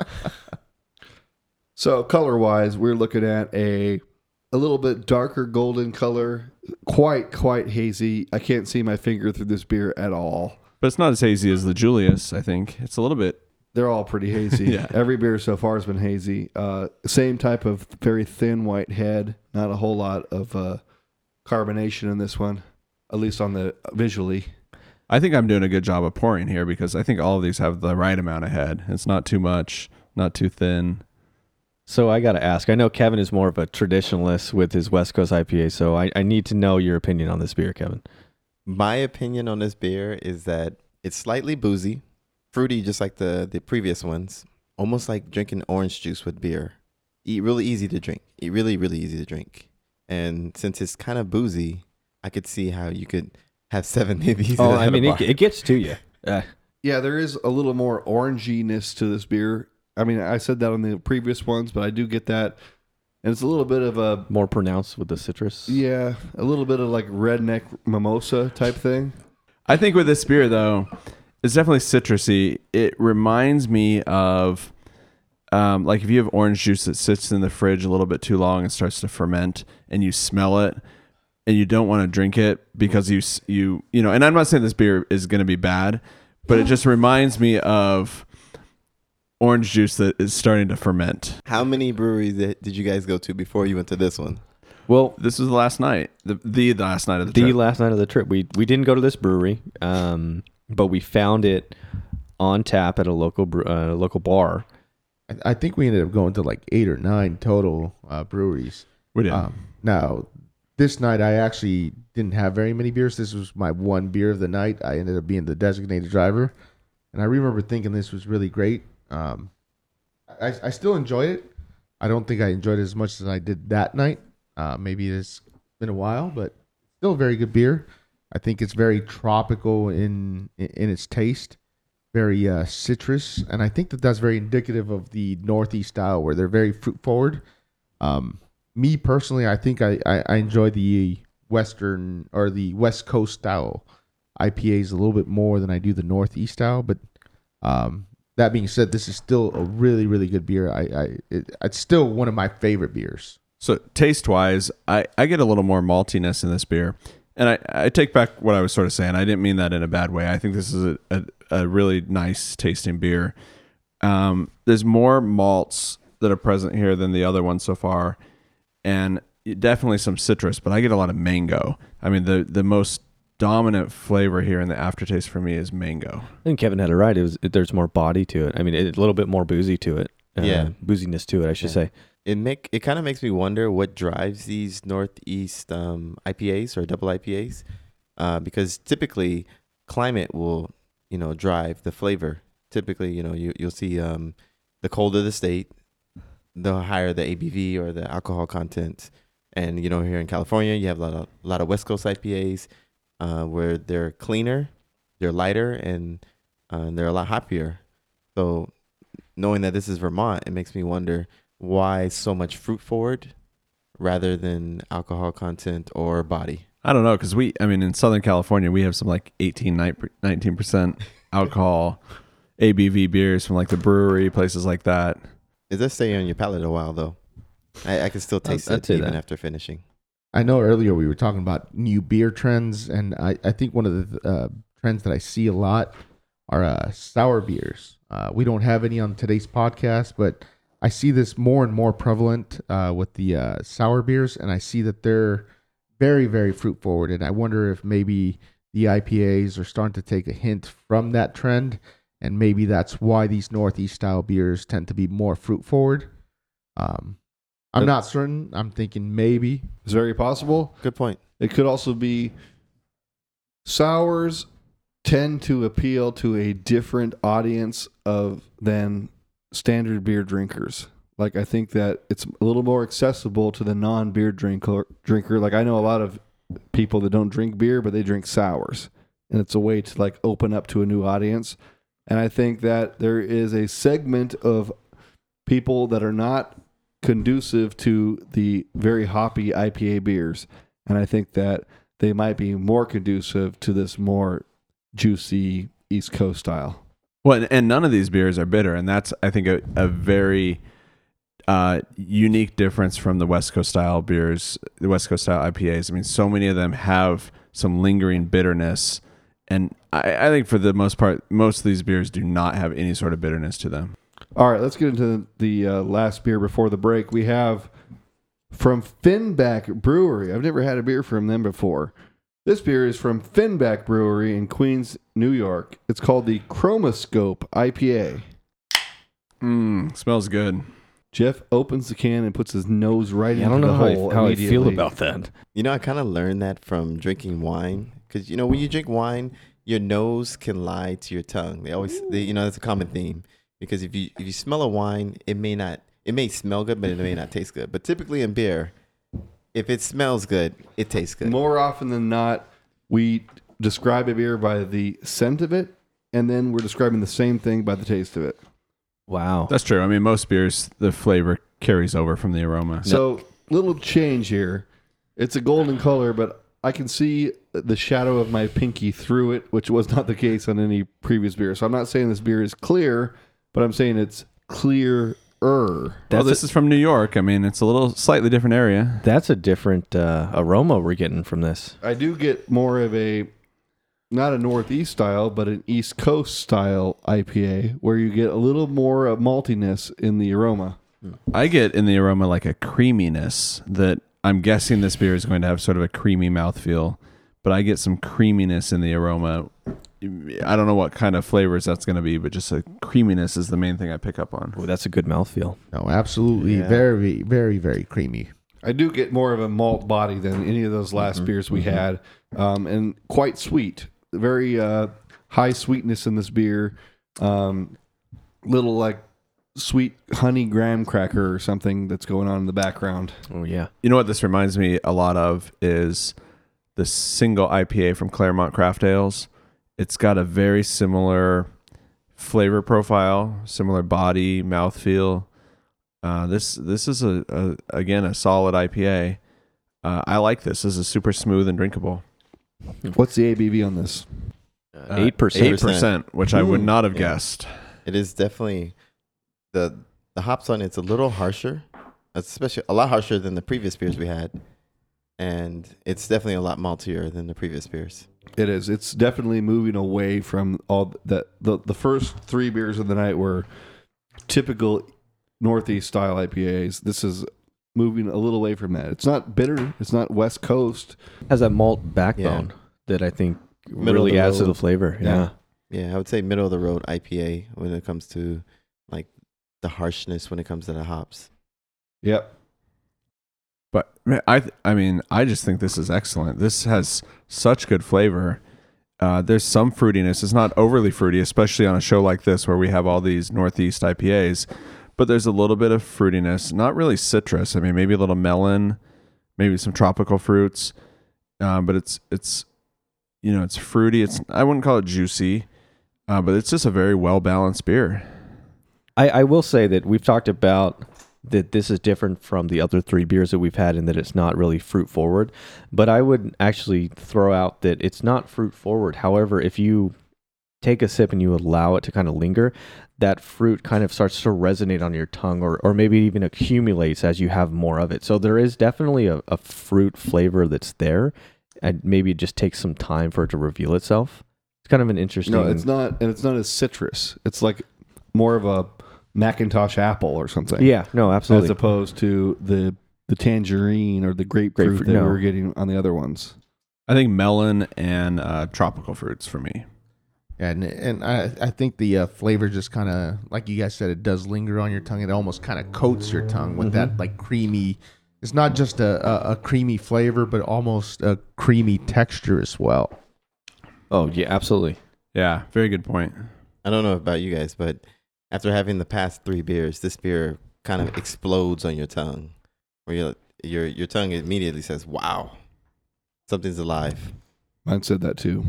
[SPEAKER 2] So, color-wise, we're looking at a a little bit darker golden color, quite, quite hazy. I can't see my finger through this beer at all.
[SPEAKER 3] But it's not as hazy as the Julius, I think. It's a little bit.
[SPEAKER 2] They're all pretty hazy.
[SPEAKER 3] Yeah.
[SPEAKER 2] Every beer so far has been hazy. Uh, same type of very thin white head. Not a whole lot of uh, carbonation in this one, at least on the visually.
[SPEAKER 3] I think I'm doing a good job of pouring here because I think all of these have the right amount of head. It's not too much, not too thin.
[SPEAKER 5] So I got to ask, I know Kevin is more of a traditionalist with his West Coast I P A, so I, I need to know your opinion on this beer, Kevin.
[SPEAKER 6] My opinion on this beer is that it's slightly boozy. Fruity, just like the, the previous ones. Almost like drinking orange juice with beer. Eat really easy to drink. Eat really, really easy to drink. And since it's kind of boozy, I could see how you could have seven of these.
[SPEAKER 5] Oh, I mean, it, it gets to you. Uh,
[SPEAKER 2] Yeah, there is a little more oranginess to this beer. I mean, I said that on the previous ones, but I do get that. And it's a little bit of a...
[SPEAKER 5] more pronounced with the citrus.
[SPEAKER 2] Yeah, a little bit of like redneck mimosa type thing.
[SPEAKER 3] I think with this beer, though, it's definitely citrusy. It reminds me of um, like if you have orange juice that sits in the fridge a little bit too long and starts to ferment, and you smell it, and you don't want to drink it because you s- you you know. And I'm not saying this beer is going to be bad, but it just reminds me of orange juice that is starting to ferment.
[SPEAKER 6] How many breweries that did you guys go to before you went to this one?
[SPEAKER 5] Well,
[SPEAKER 3] This was the last night, the the last night of the,
[SPEAKER 5] the
[SPEAKER 3] trip.
[SPEAKER 5] last night of the trip, we we didn't go to this brewery, um, but we found it on tap at a local bre- uh, local bar.
[SPEAKER 4] I, I think we ended up going to like eight or nine total uh, breweries.
[SPEAKER 3] We did.
[SPEAKER 4] Um, now, this night I actually didn't have very many beers. This was my one beer of the night. I ended up being the designated driver, and I remember thinking this was really great. Um, I, I still enjoyed it. I don't think I enjoyed it as much as I did that night. Uh, maybe it's been a while, but still a very good beer. I think it's very tropical in in, in its taste, very uh, citrus, and I think that that's very indicative of the Northeast style, where they're very fruit forward. Um, me personally, I think I, I, I enjoy the Western or the West Coast style I P As a little bit more than I do the Northeast style. But um, that being said, this is still a really really good beer. I, I it, it's still one of my favorite beers.
[SPEAKER 3] So taste wise, I, I get a little more maltiness in this beer. And I, I take back what I was sort of saying. I didn't mean that in a bad way. I think this is a, a, a really nice tasting beer. Um, there's more malts that are present here than the other ones so far. And definitely some citrus, but I get a lot of mango. I mean, the, the most dominant flavor here in the aftertaste for me is mango.
[SPEAKER 5] I think Kevin had it right. It was it, there's more body to it. I mean, it, a little bit more boozy to it. Uh,
[SPEAKER 6] Yeah.
[SPEAKER 5] booziness to it, I should
[SPEAKER 6] Yeah.
[SPEAKER 5] say.
[SPEAKER 6] It make it kind of makes me wonder what drives these Northeast um, I P As or double I P As, uh, because typically climate will you know drive the flavor. Typically, you know you you'll see um, the colder the state, the higher the A B V or the alcohol content, and you know here in California you have a lot of a lot of West Coast I P As uh, where they're cleaner, they're lighter, and uh, they're a lot hoppier. So knowing that this is Vermont, it makes me wonder why so much fruit forward rather than alcohol content or body.
[SPEAKER 3] I don't know, because we, I mean, in Southern California, we have some like eighteen, nineteen percent alcohol A B V beers from like the brewery, places like that.
[SPEAKER 6] It does stay on your palate a while, though. I, I can still taste
[SPEAKER 5] I'd
[SPEAKER 6] it
[SPEAKER 5] say
[SPEAKER 6] even
[SPEAKER 5] that.
[SPEAKER 6] after finishing.
[SPEAKER 4] I know earlier we were talking about new beer trends, and I, I think one of the uh, trends that I see a lot are uh, sour beers. Uh, we don't have any on today's podcast, but I see this more and more prevalent uh, with the uh, sour beers, and I see that they're very, very fruit forward. And I wonder if maybe the I P As are starting to take a hint from that trend, and maybe that's why these Northeast style beers tend to be more fruit forward. Um, I'm not certain. I'm thinking maybe.
[SPEAKER 2] It's very possible.
[SPEAKER 6] Good point.
[SPEAKER 2] It could also be sours tend to appeal to a different audience of than standard beer drinkers. Like I think that it's a little more accessible to the non-beer drinker drinker. Like I know a lot of people that don't drink beer, but they drink sours. And it's a way to like open up to a new audience. And I think that there is a segment of people that are not conducive to the very hoppy I P A beers. And I think that they might be more conducive to this more juicy East Coast style.
[SPEAKER 3] Well, and, and none of these beers are bitter, and that's, I think, a, a very uh, unique difference from the West Coast style beers, the West Coast style I P As. I mean, so many of them have some lingering bitterness, and I, I think for the most part, most of these beers do not have any sort of bitterness to them.
[SPEAKER 2] All right, let's get into the uh, last beer before the break. We have from Finback Brewery. I've never had a beer from them before. This beer is from Finback Brewery in Queens, New York. It's called the Chromascope I P A.
[SPEAKER 3] Mmm, smells good.
[SPEAKER 2] Jeff opens the can and puts his nose right
[SPEAKER 5] Yeah, I
[SPEAKER 2] into
[SPEAKER 5] don't know
[SPEAKER 2] the
[SPEAKER 5] how,
[SPEAKER 2] hole
[SPEAKER 5] I, how I feel
[SPEAKER 2] immediately.
[SPEAKER 5] about that.
[SPEAKER 6] You know, I kind of learned that from drinking wine. Because, you know, when you drink wine, your nose can lie to your tongue. They always, they, you know, that's a common theme. Because if you if you smell a wine, it may not, it may smell good, but it may not taste good. But typically in beer, if it smells good, it tastes good.
[SPEAKER 2] More often than not, we describe a beer by the scent of it, and then we're describing the same thing by the taste of it.
[SPEAKER 5] Wow.
[SPEAKER 3] That's true. I mean, most beers, the flavor carries over from the aroma.
[SPEAKER 2] So, little change here. It's a golden color, but I can see the shadow of my pinky through it, which was not the case on any previous beer. So I'm not saying this beer is clear, but I'm saying it's clearer Er.
[SPEAKER 3] Well, this
[SPEAKER 5] a,
[SPEAKER 3] is from New York. I mean, it's a little slightly different area.
[SPEAKER 5] That's a different uh, aroma we're getting from this.
[SPEAKER 2] I do get more of a, not a Northeast style, but an East Coast style I P A where you get a little more uh, maltiness in the aroma.
[SPEAKER 3] I get in the aroma like a creaminess that I'm guessing this beer is going to have sort of a creamy mouthfeel, but I get some creaminess in the aroma. I don't know what kind of flavors that's going to be, but just a creaminess is the main thing I pick up on.
[SPEAKER 5] Oh, that's a good mouthfeel.
[SPEAKER 4] No, absolutely.
[SPEAKER 6] Yeah.
[SPEAKER 4] Very, very, very creamy.
[SPEAKER 2] I do get more of a malt body than any of those last
[SPEAKER 4] Mm-hmm.
[SPEAKER 2] beers we had, um, and quite sweet. Very uh, high sweetness in this beer. Um, little like sweet honey graham cracker or something that's going on in the background.
[SPEAKER 5] Oh, yeah.
[SPEAKER 3] You know what this reminds me a lot of is the single I P A from Claremont Craft Ales. It's got a very similar flavor profile, similar body, mouthfeel. Uh, this this is a, a again a solid I P A. Uh, I like this. This is super smooth and drinkable.
[SPEAKER 2] What's the A B V on this?
[SPEAKER 5] Uh, eight percent.
[SPEAKER 3] Eight percent, which I would
[SPEAKER 2] Ooh.
[SPEAKER 3] not have
[SPEAKER 6] Yeah.
[SPEAKER 3] guessed.
[SPEAKER 6] It is definitely the the hops on it's a little harsher, especially a lot harsher than the previous beers we had, and it's definitely a lot maltier than the previous beers.
[SPEAKER 2] It is. It's definitely moving away from all that. The, the first three beers of the night were typical Northeast style I P As. This is moving a little away from that. It's not bitter. It's not West Coast.
[SPEAKER 5] Has that malt backbone that I think
[SPEAKER 6] Middle of
[SPEAKER 5] really
[SPEAKER 6] the
[SPEAKER 5] adds to
[SPEAKER 6] road.
[SPEAKER 5] the flavor. Yeah.
[SPEAKER 2] Yeah.
[SPEAKER 6] Yeah, I would say middle of the road I P A when it comes to like the harshness when it comes to the hops.
[SPEAKER 2] Yep.
[SPEAKER 3] But man, I th- I mean, I just think this is excellent. This has such good flavor. Uh, there's some fruitiness. It's not overly fruity, especially on a show like this where we have all these Northeast I P As. But there's a little bit of fruitiness, not really citrus. I mean, maybe a little melon, maybe some tropical fruits. Uh, but it's it's you know it's fruity. It's I wouldn't call it juicy, uh, but it's just a very well balanced beer.
[SPEAKER 5] I, I will say that we've talked about that this is different from the other three beers that we've had in that it's not really fruit forward. But I would actually throw out that it's not fruit forward. However, if you take a sip and you allow it to kind of linger, that fruit kind of starts to resonate on your tongue or, or maybe even accumulates as you have more of it. So there is definitely a, a fruit flavor that's there, and maybe it just takes some time for it to reveal itself. It's kind of an interesting...
[SPEAKER 2] No, it's not, and it's not as citrus. It's like more of a Macintosh apple or something.
[SPEAKER 5] Yeah, no, absolutely.
[SPEAKER 2] As opposed to the the tangerine or the grapefruit,
[SPEAKER 5] Grapefruit,
[SPEAKER 2] that
[SPEAKER 5] no.
[SPEAKER 2] we were getting on the other ones.
[SPEAKER 3] I think melon and uh, tropical fruits for me.
[SPEAKER 4] And and I I think the uh, flavor just kind of, like you guys said, it does linger on your tongue. It almost kind of coats your tongue with that like creamy. It's not just a, a, a creamy flavor, but almost a creamy texture as well.
[SPEAKER 5] Oh, yeah, absolutely.
[SPEAKER 3] Yeah, very good point.
[SPEAKER 6] I don't know about you guys, but after having the past three beers, this beer kind of explodes on your tongue, where your your your tongue immediately says, "Wow, something's alive."
[SPEAKER 2] Mine said that too.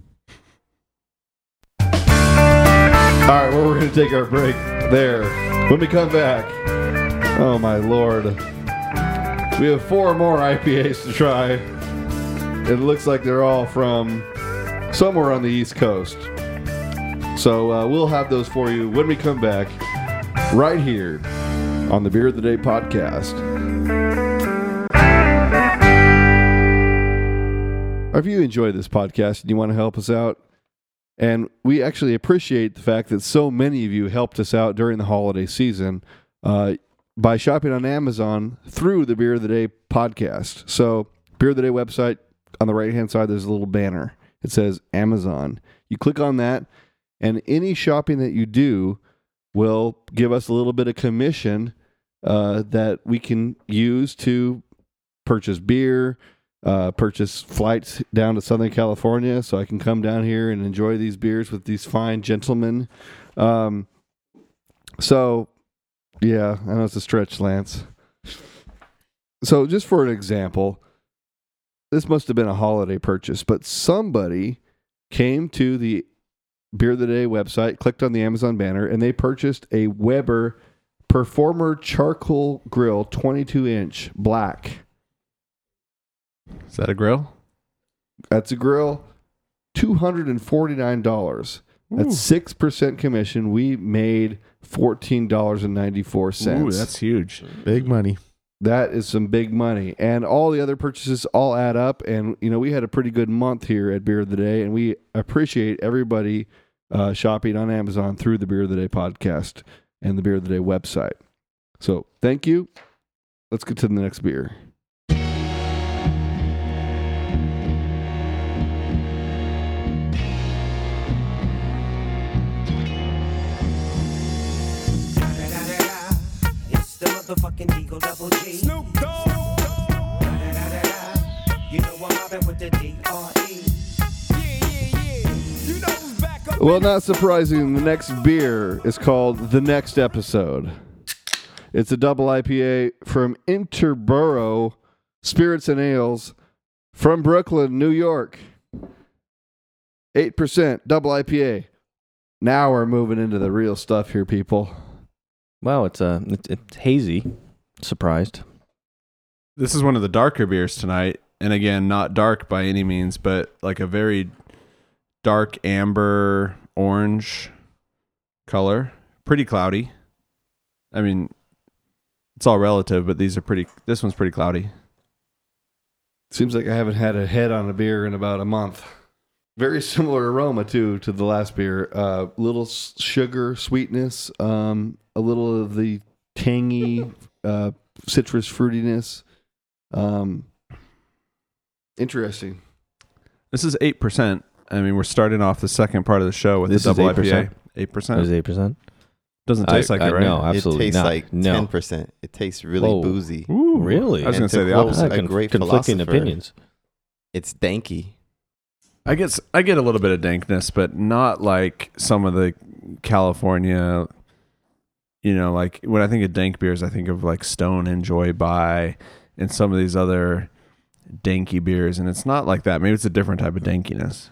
[SPEAKER 2] All right, well, we're going to take our break there. When we come back, oh my lord, we have four more I P As to try. It looks like they're all from somewhere on the East Coast. So uh, we'll have those for you when we come back, right here on the Beer of the Day podcast. If you enjoy this podcast and you want to help us out, and we actually appreciate the fact that so many of you helped us out during the holiday season uh, by shopping on Amazon through the Beer of the Day podcast. So, Beer of the Day website, on the right-hand side, there's a little banner. It says Amazon. You click on that, and any shopping that you do will give us a little bit of commission uh, that we can use to purchase beer, uh, purchase flights down to Southern California so I can come down here and enjoy these beers with these fine gentlemen. Um, so, yeah, I know it's a stretch, Lance. So just for an example, this must have been a holiday purchase, but somebody came to the Beer of the Day website, clicked on the Amazon banner, and they purchased a Weber Performer Charcoal Grill twenty-two inch black.
[SPEAKER 3] Is that a grill?
[SPEAKER 2] That's a grill, two hundred forty-nine dollars. That's six percent commission. We made fourteen dollars and ninety-four cents.
[SPEAKER 3] Ooh, that's huge.
[SPEAKER 4] Big money.
[SPEAKER 2] That is some big money. And all the other purchases all add up. And, you know, we had a pretty good month here at Beer of the Day, and we appreciate everybody uh, shopping on Amazon through the Beer of the Day podcast and the Beer of the Day website. So thank you. Let's get to the next beer.
[SPEAKER 7] It's the motherfucking Eagle Double G. Snoop Dogg. You know I'm mobbing with the D R E. Yeah, yeah, yeah. You know who's back up.
[SPEAKER 2] Well, not surprising, the next beer is called The Next Episode. It's a double I P A from Interboro Spirits and Ales from Brooklyn, New York. eight percent double I P A. Now we're moving into the real stuff here, people.
[SPEAKER 5] Wow, it's uh, it's, it's hazy. Surprised.
[SPEAKER 3] This is one of the darker beers tonight. And again, not dark by any means, but like a very dark amber orange color. Pretty cloudy. I mean, it's all relative, but these are pretty, this one's pretty cloudy.
[SPEAKER 2] Seems like I haven't had a head on a beer in about a month. Very similar aroma, too, to the last beer. Uh, little s- sugar, sweetness, um, a little of the tangy uh, citrus fruitiness. Um, interesting.
[SPEAKER 3] This is eight percent. I mean, we're starting off the second part of the show with
[SPEAKER 5] This
[SPEAKER 3] the
[SPEAKER 5] is
[SPEAKER 3] double
[SPEAKER 5] eight percent?
[SPEAKER 3] I P A. eight
[SPEAKER 5] It
[SPEAKER 3] percent.
[SPEAKER 5] was eight percent.
[SPEAKER 3] Doesn't taste
[SPEAKER 5] I-
[SPEAKER 3] like
[SPEAKER 5] I
[SPEAKER 3] it, right?
[SPEAKER 5] know. Absolutely
[SPEAKER 6] it tastes
[SPEAKER 5] not.
[SPEAKER 6] like
[SPEAKER 5] No.
[SPEAKER 6] ten percent. It tastes really
[SPEAKER 5] Whoa.
[SPEAKER 6] boozy.
[SPEAKER 3] Ooh,
[SPEAKER 5] Really?
[SPEAKER 3] I was
[SPEAKER 6] And
[SPEAKER 3] going to say
[SPEAKER 6] to
[SPEAKER 3] the
[SPEAKER 6] close-
[SPEAKER 3] opposite.
[SPEAKER 6] a
[SPEAKER 5] Conf-
[SPEAKER 6] great
[SPEAKER 5] conflicting
[SPEAKER 6] philosopher.
[SPEAKER 5] opinions.
[SPEAKER 6] It's danky.
[SPEAKER 3] I get I get a little bit of dankness, but not like some of the California, you know, like when I think of dank beers, I think of like Stone and Joy By and some of these other danky beers, and it's not like that. Maybe it's a different type of dankiness.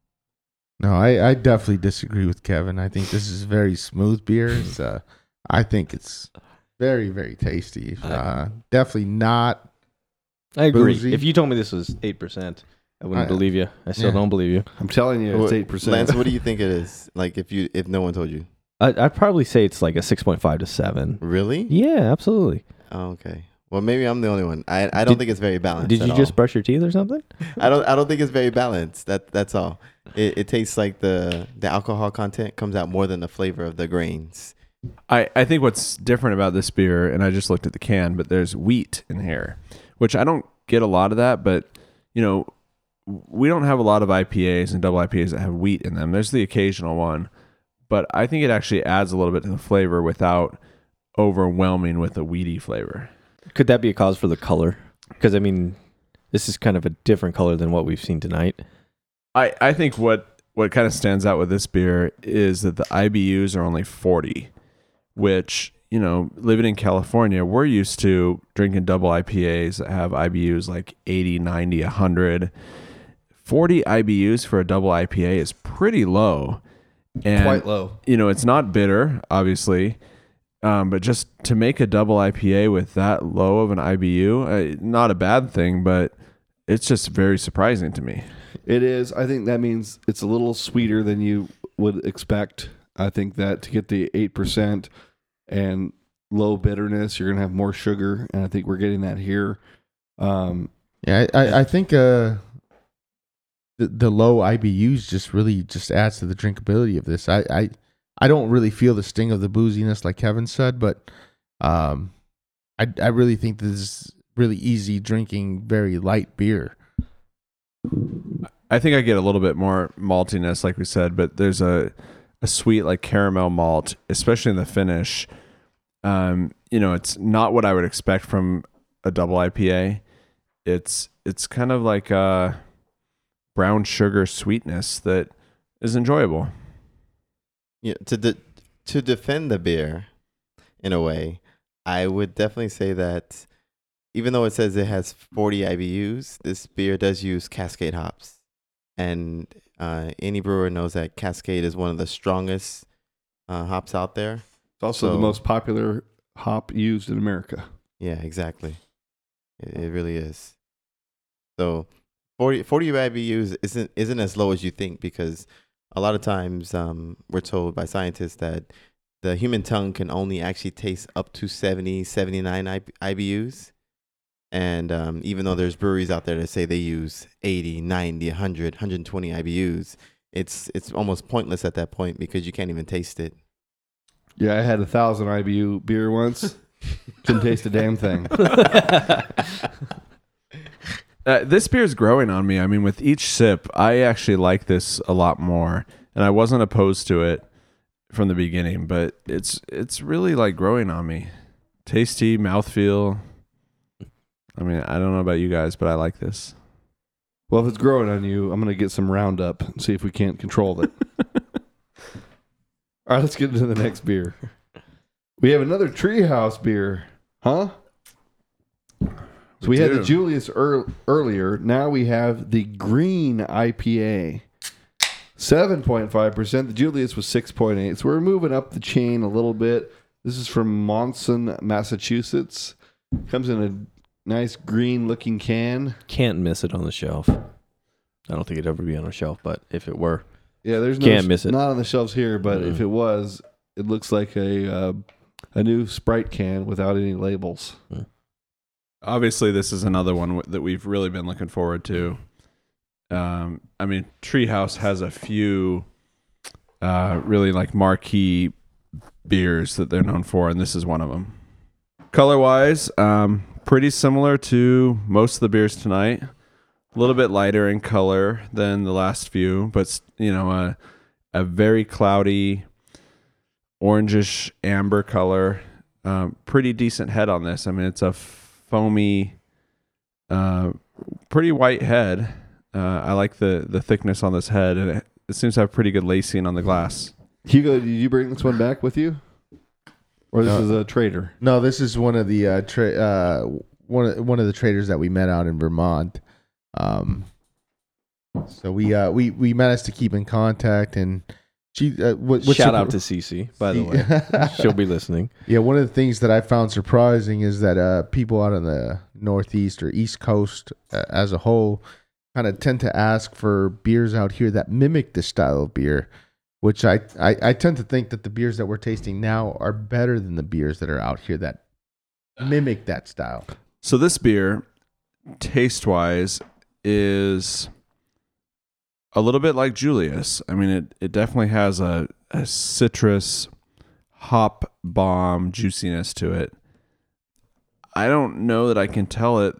[SPEAKER 4] No, I, I definitely disagree with Kevin. I think this is very smooth beer. It's, uh, I think it's very, very tasty. Uh, definitely not.
[SPEAKER 5] I agree.
[SPEAKER 4] Boozy.
[SPEAKER 5] If you told me this was eight percent, I wouldn't
[SPEAKER 4] I-
[SPEAKER 5] believe you. I still
[SPEAKER 4] yeah.
[SPEAKER 5] don't believe you.
[SPEAKER 2] I'm telling you, it's
[SPEAKER 6] What-
[SPEAKER 2] eight percent.
[SPEAKER 6] Lance, what do you think it is? Like if you if no one told you.
[SPEAKER 5] I, I'd probably say it's like a six point five to seven.
[SPEAKER 6] Really?
[SPEAKER 5] Yeah, absolutely.
[SPEAKER 6] Oh, okay. Well, maybe I'm the only one. I, I don't
[SPEAKER 5] Did-
[SPEAKER 6] think it's very balanced.
[SPEAKER 5] Did
[SPEAKER 6] at
[SPEAKER 5] you
[SPEAKER 6] all.
[SPEAKER 5] just brush your teeth or something?
[SPEAKER 6] I don't. I don't think it's very balanced. That that's all. It, it tastes like the the alcohol content comes out more than the flavor of the grains.
[SPEAKER 3] I, I think what's different about this beer, and I just looked at the can, but there's wheat in here, which I don't get a lot of that, but, you know, we don't have a lot of I P As and double I P As that have wheat in them. There's the occasional one, but I think it actually adds a little bit to the flavor without overwhelming with a weedy flavor.
[SPEAKER 5] Could that be a cause for the color? Because, I mean, this is kind of a different color than what we've seen tonight.
[SPEAKER 3] I, I think what, what kind of stands out with this beer is that the I B Us are only forty, which, you know, living in California, we're used to drinking double I P As that have I B Us like eighty, ninety, one hundred. forty I B Us for a double I P A is pretty low. And,
[SPEAKER 2] Quite low.
[SPEAKER 3] you know, it's not bitter, obviously, um, but just to make a double I P A with that low of an I B U, uh, not a bad thing, but it's just very surprising to me.
[SPEAKER 2] It is. I think that means it's a little sweeter than you would expect. I think that to get the eight percent and low bitterness, you're going to have more sugar. And I think we're getting that here. Um,
[SPEAKER 4] Yeah, I, I, I think uh, the the low I B Us just really just adds to the drinkability of this. I, I I don't really feel the sting of the booziness like Kevin said, but um, I I really think this is really easy drinking, very light beer.
[SPEAKER 3] I think I get a little bit more maltiness, like we said, but there's a, a sweet like caramel malt, especially in the finish. Um, you know, it's not what I would expect from a double I P A. It's it's kind of like a brown sugar sweetness that is enjoyable.
[SPEAKER 6] Yeah, to de- to defend the beer, in a way, I would definitely say that even though it says it has forty I B Us, this beer does use Cascade hops, and uh, any brewer knows that Cascade is one of the strongest uh, hops out there.
[SPEAKER 2] it's also
[SPEAKER 6] So-
[SPEAKER 2] the most popular hop used in America.
[SPEAKER 6] Yeah, exactly. It, it really is. So forty, forty I B Us isn't isn't as low as you think, because a lot of times um, we're told by scientists that the human tongue can only actually taste up to seventy, seventy-nine I B Us. And um, even though there's breweries out there that say they use eighty, ninety, one hundred, one hundred twenty I B Us, it's it's almost pointless at that point because you can't even taste it.
[SPEAKER 2] Yeah, I had a thousand I B U beer once. Couldn't taste a damn thing.
[SPEAKER 3] Uh, this beer is growing on me. I mean, with each sip, I actually like this a lot more, and I wasn't opposed to it from the beginning. But it's it's really like growing on me. Tasty, mouthfeel. I mean, I don't know about you guys, but I like this.
[SPEAKER 2] Well, if it's growing on you, I'm going to get some Roundup and see if we can't control it. All right, let's get into the next beer. We have another Treehouse beer. Huh? So we,
[SPEAKER 3] We
[SPEAKER 2] had
[SPEAKER 3] do.
[SPEAKER 2] the Julius ear- earlier. Now we have the Green I P A. seven point five percent. The Julius was six point eight. So we're moving up the chain a little bit. This is from Monson, Massachusetts. Comes in a nice green looking can.
[SPEAKER 5] Can't miss it on the shelf. I don't think it'd ever be on a shelf, but if it were,
[SPEAKER 2] Yeah, there's no
[SPEAKER 5] Can't miss it.
[SPEAKER 2] Not on the shelves here, but
[SPEAKER 5] Mm.
[SPEAKER 2] if it was, it looks like a uh, a new Sprite can without any labels.
[SPEAKER 3] Obviously, this is another one w- that we've really been looking forward to. Um, I mean, Treehouse has a few uh, really like marquee beers that they're known for, and this is one of them. Color-wise, um, pretty similar to most of the beers tonight. A little bit lighter in color than the last few, but you know, a a very cloudy, orangish amber color. Um, pretty decent head on this. I mean, it's a foamy, uh, pretty white head. Uh, I like the the thickness on this head, and it, it seems to have pretty good lacing on the glass.
[SPEAKER 2] Hugo, did you bring this one back with you, or this
[SPEAKER 4] No.
[SPEAKER 2] is a trader?
[SPEAKER 4] No, this is one of the uh, tra- uh, one of one of the traders that we met out in Vermont. Um, so we uh, we we managed to keep in contact, and she uh, what, what's
[SPEAKER 5] shout
[SPEAKER 4] surpri-
[SPEAKER 5] out to Cece, by the way. She'll be listening.
[SPEAKER 4] Yeah, one of the things that I found surprising is that uh, people out on the Northeast or East Coast uh, as a whole kind of tend to ask for beers out here that mimic this style of beer, which I, I, I tend to think that the beers that we're tasting now are better than the beers that are out here that mimic that style.
[SPEAKER 3] So this beer, taste-wise, is a little bit like Julius. I mean, it, it definitely has a, a citrus hop bomb juiciness to it. I don't know that I can tell it,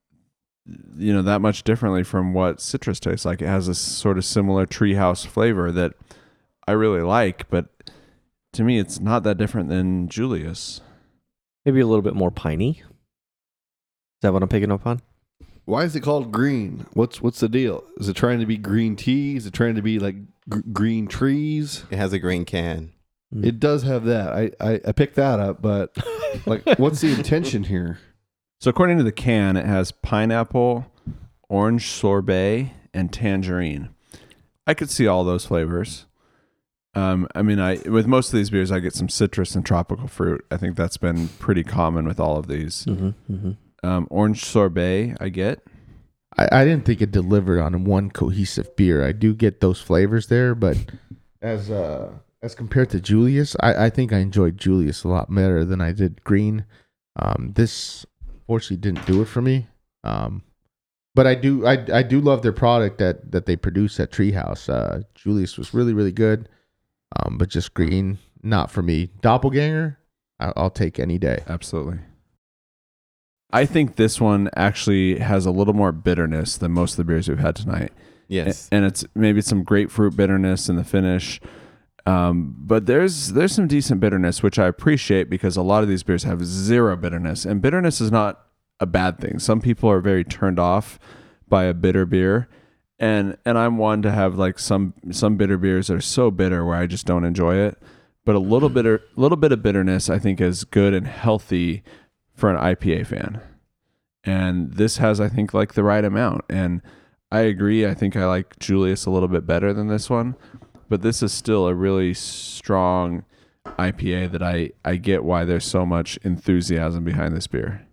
[SPEAKER 3] you know, that much differently from what citrus tastes like. It has a sort of similar treehouse flavor that I really like, but to me, it's not that different than Julius.
[SPEAKER 5] Maybe a little bit more piney. Is that what I'm picking up on?
[SPEAKER 2] Why is it called green? What's what's the deal? Is it trying to be green tea? Is it trying to be like gr- green trees?
[SPEAKER 6] It has a green can.
[SPEAKER 5] Mm.
[SPEAKER 2] It does have that. I, I, I picked that up, but like, what's the intention here?
[SPEAKER 3] So according to the can, it has pineapple, orange sorbet, and tangerine. I could see all those flavors. Um, I mean, I with most of these beers, I get some citrus and tropical fruit. I think that's been pretty common with all of these.
[SPEAKER 5] Mm-hmm, mm-hmm.
[SPEAKER 3] Um, orange sorbet, I get.
[SPEAKER 4] I, I didn't think it delivered on one cohesive beer. I do get those flavors there, but as uh, as compared to Julius, I, I think I enjoyed Julius a lot better than I did Green. Um, this fortunately didn't do it for me. Um, but I do I, I do love their product that, that they produce at Treehouse. Uh, Julius was really, really good. Um, but just Green, not for me. Doppelganger, I, I'll take any day.
[SPEAKER 3] Absolutely. I think this one actually has a little more bitterness than most of the beers we've had tonight.
[SPEAKER 6] Yes.
[SPEAKER 3] And it's maybe some grapefruit bitterness in the finish. Um, but there's there's some decent bitterness, which I appreciate because a lot of these beers have zero bitterness. And bitterness is not a bad thing. Some people are very turned off by a bitter beer. And and I'm one to have like some some bitter beers that are so bitter where I just don't enjoy it. But a little bitter little bit of bitterness I think is good and healthy for an I P A fan. And this has, I think, like the right amount. And I agree. I think I like Julius a little bit better than this one. But this is still a really strong I P A that I, I get why there's so much enthusiasm behind this beer.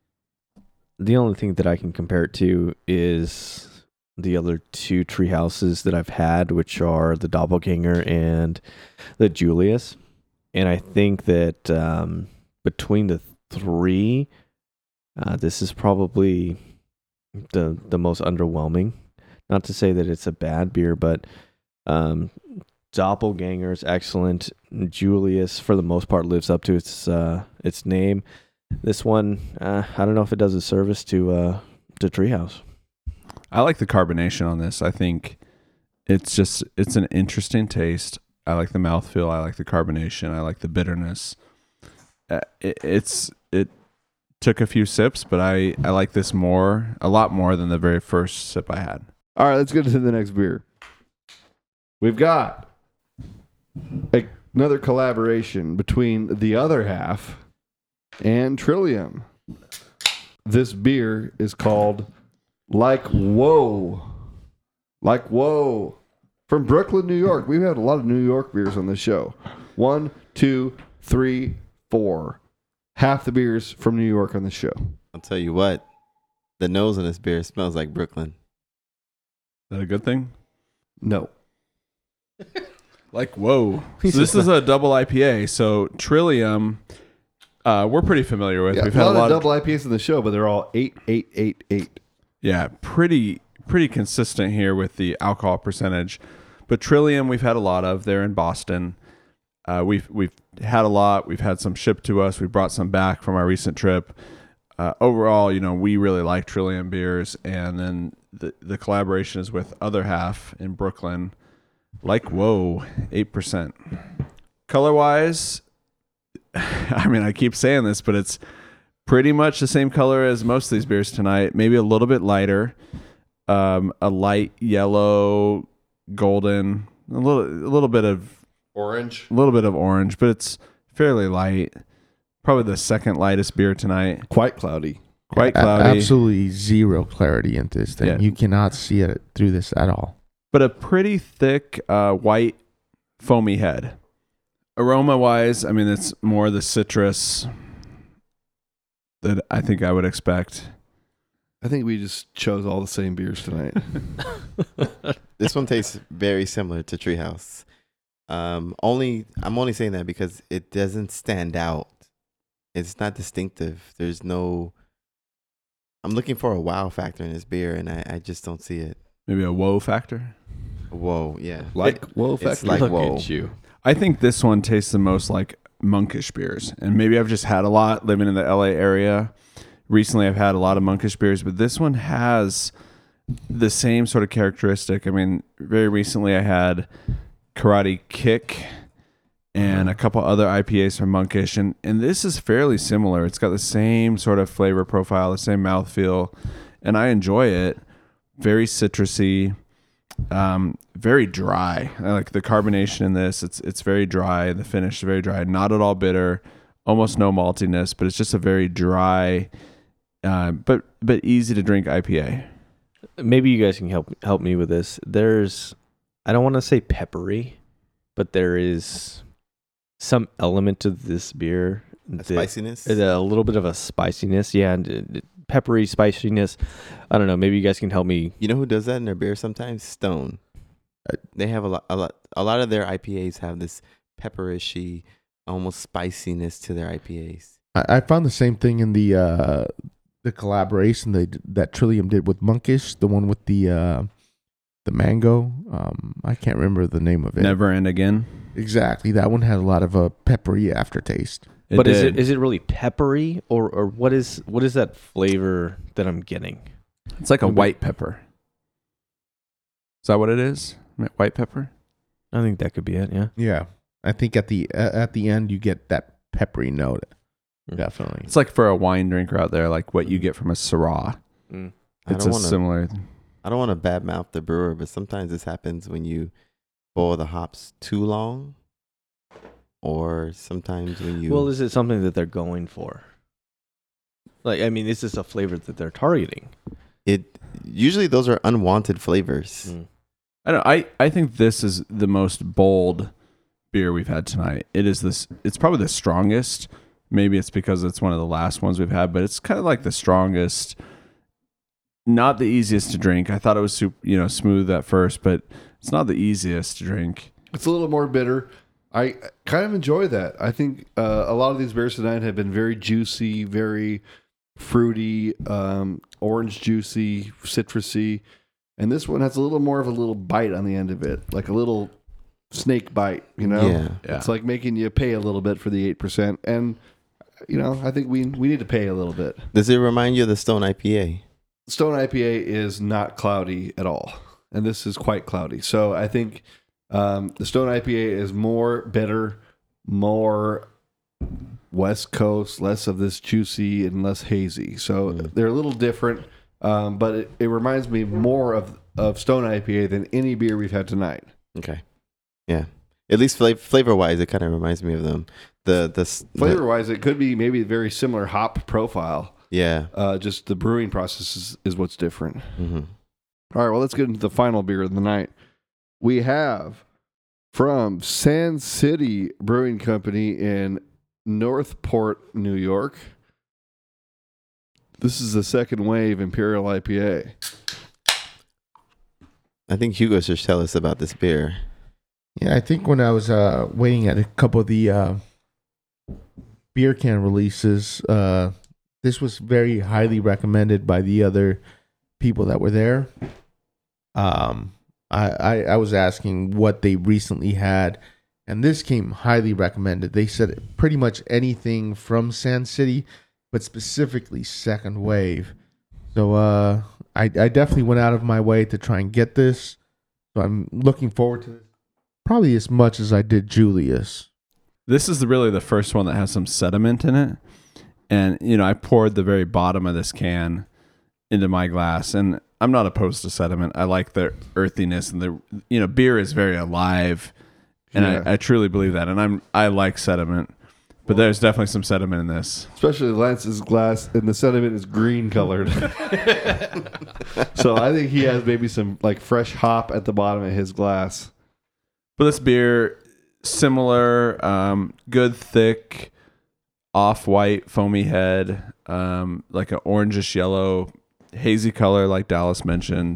[SPEAKER 5] The only thing that I can compare it to is the other two tree houses that I've had, which are the Doppelganger and the Julius. and I think that um, between the three, uh, this is probably the the most underwhelming. Not to say that it's a bad beer, but um, Doppelganger's excellent. Julius, for the most part, lives up to its uh, its name. This one, uh, I don't know if it does a service to uh, to Treehouse.
[SPEAKER 3] I like the carbonation on this. I think it's just it's an interesting taste. I like the mouthfeel. I like the carbonation. I like the bitterness. Uh, it, it's it took a few sips, but I I like this more a lot more than the very first sip I had.
[SPEAKER 2] All right, let's get to the next beer. We've got a, another collaboration between The Other Half and Trillium. This beer is called Like Whoa. Like Whoa. From Brooklyn, New York. We've had a lot of New York beers on this show. One, two, three, four. Half the beers from New York on the show.
[SPEAKER 6] I'll tell you what, the nose on this beer smells like Brooklyn.
[SPEAKER 3] Is that a good thing?
[SPEAKER 2] No.
[SPEAKER 3] Like, whoa. So this is a double I P A. So Trillium, uh, we're pretty familiar with.
[SPEAKER 2] Yeah,
[SPEAKER 3] We've
[SPEAKER 2] a
[SPEAKER 3] had
[SPEAKER 2] lot
[SPEAKER 3] a lot
[SPEAKER 2] of
[SPEAKER 3] of
[SPEAKER 2] double I P As in the show, but they're all eight, eight, eight, eight.
[SPEAKER 3] Yeah, pretty pretty consistent here with the alcohol percentage. But Trillium, we've had a lot of. They're in Boston. Uh, we've we've had a lot. We've had some shipped to us. We brought some back from our recent trip. Uh, overall, you know, we really like Trillium beers, and then the the collaboration is with Other Half in Brooklyn. Like whoa, eight percent. Color wise, I mean, I keep saying this, but it's pretty much the same color as most of these beers tonight. Maybe a little bit lighter, um, a light yellow, golden, a little a little bit of
[SPEAKER 2] Orange.
[SPEAKER 3] a little bit of orange, but it's fairly light. Probably the second lightest beer tonight.
[SPEAKER 2] Quite cloudy.
[SPEAKER 3] Quite
[SPEAKER 4] A-
[SPEAKER 3] cloudy,
[SPEAKER 4] absolutely zero clarity into this thing.
[SPEAKER 3] Yeah.
[SPEAKER 4] You cannot see it through this at all.
[SPEAKER 3] but a pretty thick uh, white foamy head. Aroma wise, I mean, it's more the citrus that I think I would expect.
[SPEAKER 2] I think we just chose all the same beers tonight.
[SPEAKER 6] This one tastes very similar to Treehouse. Um, only I'm only saying that because it doesn't stand out. It's not distinctive. There's no. I'm looking for a wow factor in this beer, and I, I just don't see it.
[SPEAKER 3] Maybe a whoa factor.
[SPEAKER 6] Whoa, yeah.
[SPEAKER 2] Like whoa
[SPEAKER 6] It's
[SPEAKER 2] factor.
[SPEAKER 6] like
[SPEAKER 5] Look
[SPEAKER 6] whoa.
[SPEAKER 5] at you.
[SPEAKER 3] I think this one tastes the most like monkish beers. And maybe I've just had a lot living in the L A area. Recently, I've had a lot of monkish beers, but this one has the same sort of characteristic. I mean, very recently I had Karate Kick and a couple other I P As from Monkish. And, and this is fairly similar. It's got the same sort of flavor profile, the same mouthfeel. And I enjoy it. Very citrusy. Um, very dry. I like the carbonation in this. It's it's very dry. The finish is very dry. Not at all bitter. Almost no maltiness, but it's just a very dry, uh, but but easy to drink I P A.
[SPEAKER 5] Maybe you guys can help help me with this. There's, I don't want to say peppery, but there is some element to this beer.
[SPEAKER 6] A
[SPEAKER 5] that-
[SPEAKER 6] spiciness.
[SPEAKER 5] A little bit of a spiciness, yeah, and uh, peppery spiciness. I don't know. Maybe you guys can help me.
[SPEAKER 6] You know who does that in their beer sometimes? Stone. Uh, They have a lot, a lot, a lot of their I P As have this pepperishy, almost spiciness to their I P As.
[SPEAKER 4] I, I found the same thing in the uh, the collaboration they, d- that Trillium did with Monkish, the one with the uh, the mango. Um, I can't remember the name of it.
[SPEAKER 3] Never and again.
[SPEAKER 4] Exactly. That one had a lot of a peppery aftertaste.
[SPEAKER 3] It
[SPEAKER 5] but is
[SPEAKER 3] did.
[SPEAKER 5] it is it really peppery, or or what is what is that flavor that I'm getting?
[SPEAKER 3] It's like a white pepper. Is that what it is? White pepper?
[SPEAKER 5] I think that could be it. Yeah.
[SPEAKER 4] Yeah, I think at the uh, at the end you get that peppery note.
[SPEAKER 5] Mm.
[SPEAKER 4] Definitely.
[SPEAKER 3] It's like for a wine drinker out there, like what you get from a Syrah.
[SPEAKER 5] Mm.
[SPEAKER 6] I
[SPEAKER 3] It's
[SPEAKER 6] don't
[SPEAKER 3] a
[SPEAKER 6] wanna-
[SPEAKER 3] similar.
[SPEAKER 6] I don't want to badmouth the brewer, but sometimes this happens when you boil the hops too long, or sometimes when you.
[SPEAKER 5] Well, is it something that they're going for? Like, I mean, is this a flavor that they're targeting?
[SPEAKER 6] it usually those are unwanted flavors.
[SPEAKER 5] Mm.
[SPEAKER 3] I don't. I I think this is the most bold beer we've had tonight. It is this. It's probably the strongest. Maybe it's because it's one of the last ones we've had, but it's kind of like the strongest. Not the easiest to drink. I thought it was super, you know, smooth at first, but it's not the easiest to drink.
[SPEAKER 2] It's a little more bitter. I kind of enjoy that. I think uh, a lot of these beers tonight have been very juicy, very fruity, um, orange juicy, citrusy. And this one has a little more of a little bite on the end of it, like a little snake bite, you know?
[SPEAKER 6] Yeah.
[SPEAKER 3] Yeah.
[SPEAKER 2] It's like making you pay a little bit for the eight percent. And, you know, I think we we need to pay a little bit.
[SPEAKER 6] Does it remind you of the Stone I P A?
[SPEAKER 2] Stone I P A is not cloudy at all. And this is quite cloudy. So I think um, the Stone I P A is more bitter, more West Coast, less of this juicy and less hazy. So
[SPEAKER 6] Mm.
[SPEAKER 2] they're a little different, um, but it, it reminds me more of, of Stone I P A than any beer we've had tonight.
[SPEAKER 6] Okay. Yeah. At least flavor flavor wise, it kind of reminds me of them. The the s- the-
[SPEAKER 2] Flavor wise, it could be maybe a very similar hop profile.
[SPEAKER 6] yeah.
[SPEAKER 2] Uh, just the brewing process is, is what's different.
[SPEAKER 6] hmm
[SPEAKER 2] All right, well, let's get into the final beer of the night. We have from Sand City Brewing Company in Northport, New York. This is the second wave Imperial I P A.
[SPEAKER 6] I think Hugo should tell us about this beer.
[SPEAKER 4] Yeah, I think when I was uh, waiting at a couple of the uh, beer can releases, uh, this was very highly recommended by the other people that were there. Um, I, I, I was asking what they recently had, and this came highly recommended. They said pretty much anything from Sand City, but specifically Second Wave. So uh, I, I definitely went out of my way to try and get this. So I'm looking forward to this probably as much as I did Julius.
[SPEAKER 3] This is the, really the first one that has some sediment in it. And, you know, I poured the very bottom of this can into my glass. And I'm not opposed to sediment. I like the earthiness. And, the you know, beer is very alive. And
[SPEAKER 2] Yeah.
[SPEAKER 3] I, I truly believe that. And I'm I like sediment. But there's definitely some sediment in this.
[SPEAKER 2] Especially Lance's glass, and the sediment is green colored. So I think he has maybe some like fresh hop at the bottom of his glass.
[SPEAKER 3] But this beer, similar, um, good, thick, off-white, foamy head, um, like an orangish yellow, hazy color, like Dallas mentioned.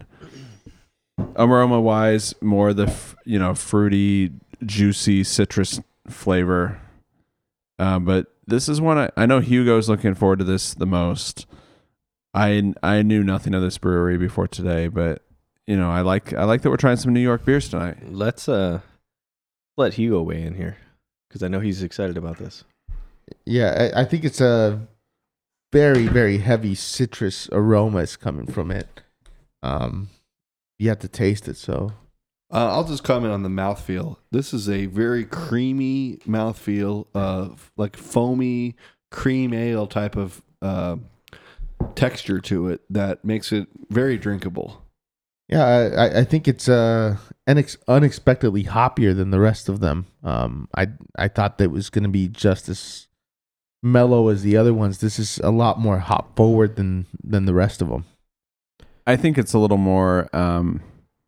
[SPEAKER 3] Aroma-wise, more the f- you know fruity, juicy citrus flavor. Uh, but this is one I, I know Hugo's looking forward to this the most. I I knew nothing of this brewery before today, but you know I like I like that we're trying some New York beers tonight.
[SPEAKER 5] Let's uh let Hugo weigh in here because I know he's excited about this.
[SPEAKER 4] Yeah, I, I think it's a very, very heavy citrus aromas coming from it. Um, you have to taste it, so.
[SPEAKER 2] Uh, I'll just comment on the mouthfeel. This is a very creamy mouthfeel, uh, like foamy cream ale type of uh, texture to it that makes it very drinkable.
[SPEAKER 4] Yeah, I, I think it's uh, unex- unexpectedly hoppier than the rest of them. Um, I I thought that it was going to be just as mellow as the other ones. This is a lot more hop forward than than the rest of them.
[SPEAKER 3] I think it's a little more. Um,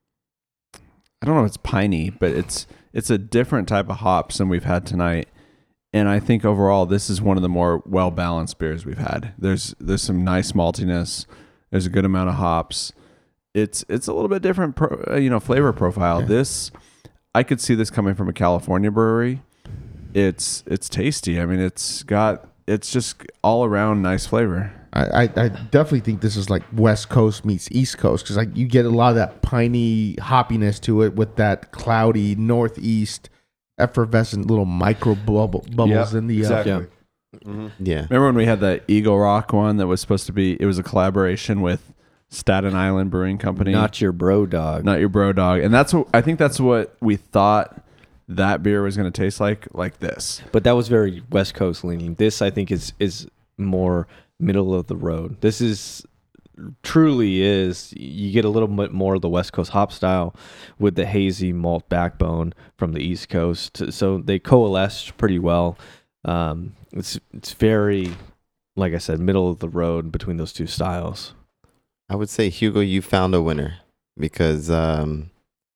[SPEAKER 3] I don't know if it's piney, but it's it's a different type of hops than we've had tonight. And I think overall, this is one of the more well balanced beers we've had. There's there's some nice maltiness. There's a good amount of hops. It's it's a little bit different, pro, uh, you know, flavor profile.
[SPEAKER 4] Yeah.
[SPEAKER 3] This, I could see this coming from a California brewery. It's it's tasty. I mean, it's got it's just all around nice flavor.
[SPEAKER 4] I, I, I definitely think this is like West Coast meets East Coast because like you get a lot of that piney hoppiness to it with that cloudy Northeast effervescent little micro bubble, bubbles
[SPEAKER 2] Yep,
[SPEAKER 4] in the uh,
[SPEAKER 2] exactly.
[SPEAKER 6] Yeah.
[SPEAKER 3] Remember when we had the Eagle Rock one that was supposed to be? It was a collaboration with Staten Island Brewing Company.
[SPEAKER 5] Not your bro dog.
[SPEAKER 3] not your bro dog, and that's what I think. That's what we thought that beer was going to taste like, like this.
[SPEAKER 5] But that was very West Coast leaning. This, I think, is is more middle of the road. This is truly is. You get a little bit more of the West Coast hop style with the hazy malt backbone from the East Coast. So they coalesce pretty well. Um, it's it's very, like I said, middle of the road between those two styles.
[SPEAKER 6] I would say, Hugo, you found a winner because um,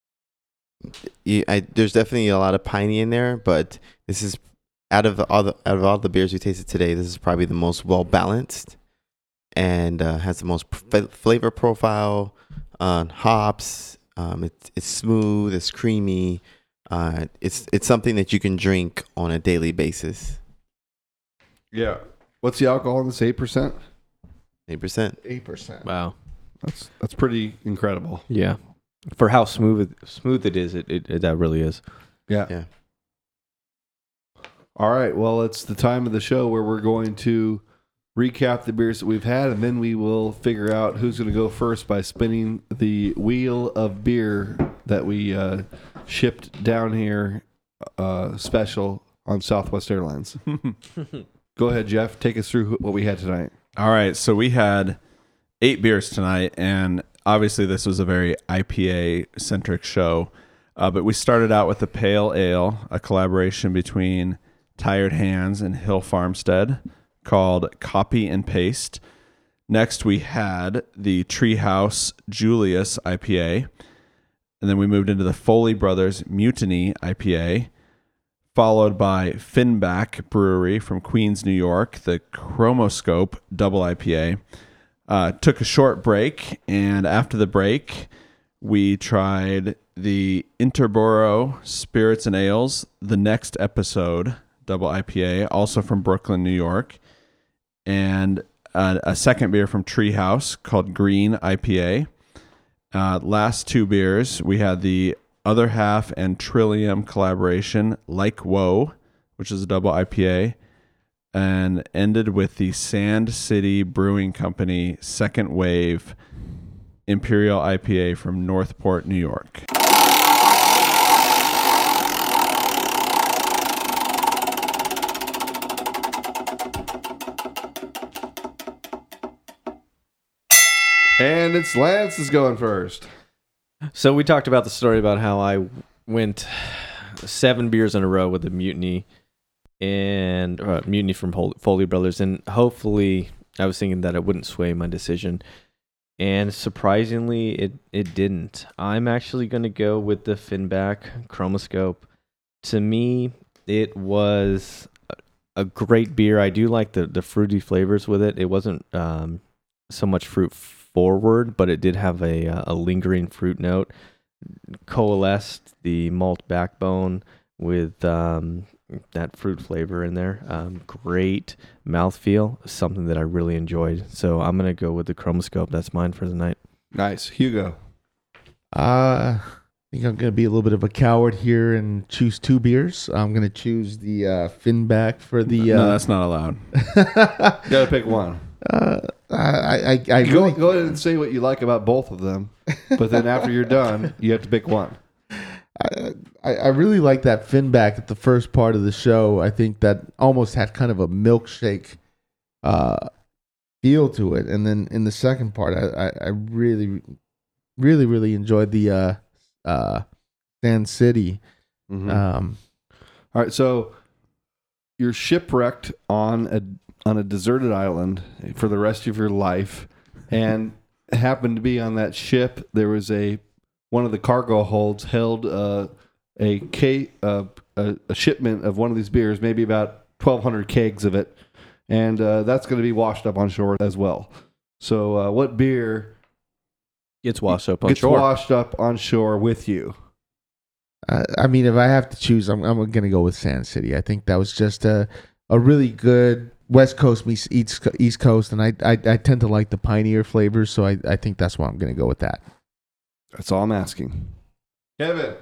[SPEAKER 6] you, I, there's definitely a lot of piney in there, but this is out of all the out of all the beers we tasted today, this is probably the most well balanced and uh, has the most f- flavor profile on hops. Um, it's it's smooth, it's creamy. Uh, it's it's something that you can drink on a daily basis.
[SPEAKER 2] Yeah. What's the alcohol in this? eight percent?
[SPEAKER 6] Eight percent.
[SPEAKER 4] Eight percent.
[SPEAKER 5] Wow.
[SPEAKER 2] That's that's pretty incredible.
[SPEAKER 5] Yeah. For how smooth smooth it is, it, it, it that really is.
[SPEAKER 2] Yeah.
[SPEAKER 6] Yeah.
[SPEAKER 2] All right. Well, it's the time of the show where we're going to recap the beers that we've had, and then we will figure out who's going to go first by spinning the wheel of beer that we uh, shipped down here uh, special on Southwest Airlines. Go ahead, Jeff. Take us through what we had tonight.
[SPEAKER 3] All right, so we had eight beers tonight, and obviously this was a very I P A-centric show. Uh, but we started out with the Pale Ale, a collaboration between Tired Hands and Hill Farmstead, called Copy and Paste. Next, we had the Treehouse Julius I P A. And then we moved into the Foley Brothers Mutiny I P A, followed by Finback Brewery from Queens, New York, the Chromoscope Double I P A. Uh, took a short break, and after the break, we tried the Interboro Spirits and Ales, the Next Episode Double I P A, also from Brooklyn, New York. And uh, a second beer from Treehouse called Green I P A. Uh, last two beers, we had the Other Half and Trillium collaboration, Like Whoa, which is a double I P A, and ended with the Sand City Brewing Company Second Wave Imperial I P A from Northport, New York.
[SPEAKER 2] And it's Lance is going first.
[SPEAKER 5] So we talked about the story about how I went seven beers in a row with the Mutiny and uh, Mutiny from Hol- Foley Brothers, and hopefully I was thinking that it wouldn't sway my decision. And surprisingly, it, it didn't. I'm actually going to go with the Finback Chromoscope. To me, it was a, a great beer. I do like the, the fruity flavors with it. It wasn't um, so much fruit forward, but it did have a, a lingering fruit note. Coalesced the malt backbone with um, that fruit flavor in there. Um, great mouthfeel, something that I really enjoyed. So I'm going to go with the Chromoscope. That's mine for the night.
[SPEAKER 2] Nice. Hugo.
[SPEAKER 4] Uh, I think I'm going to be a little bit of a coward here and choose two beers. I'm going to choose the uh, Finback for the... Uh,
[SPEAKER 3] No, that's not allowed.
[SPEAKER 2] You got to pick one.
[SPEAKER 4] Uh, I, I, I
[SPEAKER 2] Go,
[SPEAKER 4] really,
[SPEAKER 2] go ahead and say what you like about both of them, but then after you're done, you have to pick one.
[SPEAKER 4] I, I I really like that Finback at the first part of the show. I think that almost had kind of a milkshake uh, feel to it, and then in the second part, I, I, I really, really, really enjoyed the uh, uh, Sand City.
[SPEAKER 2] Mm-hmm.
[SPEAKER 4] Um,
[SPEAKER 2] All right, so you're shipwrecked on a on a deserted island for the rest of your life, and happened to be on that ship. There was a one of the cargo holds held uh, a, ca- uh, a a shipment of one of these beers, maybe about twelve hundred kegs of it, and uh, that's going to be washed up on shore as well. So, uh, what beer
[SPEAKER 5] Gets washed up on
[SPEAKER 2] gets
[SPEAKER 5] shore.
[SPEAKER 2] washed up on shore with you?
[SPEAKER 4] I, I mean, if I have to choose, I'm I'm going to go with Sand City. I think that was just a a really good West Coast meets East East Coast, and I, I I tend to like the Pioneer flavors, so I, I think that's why I'm going to go with that.
[SPEAKER 2] That's all I'm asking. Kevin.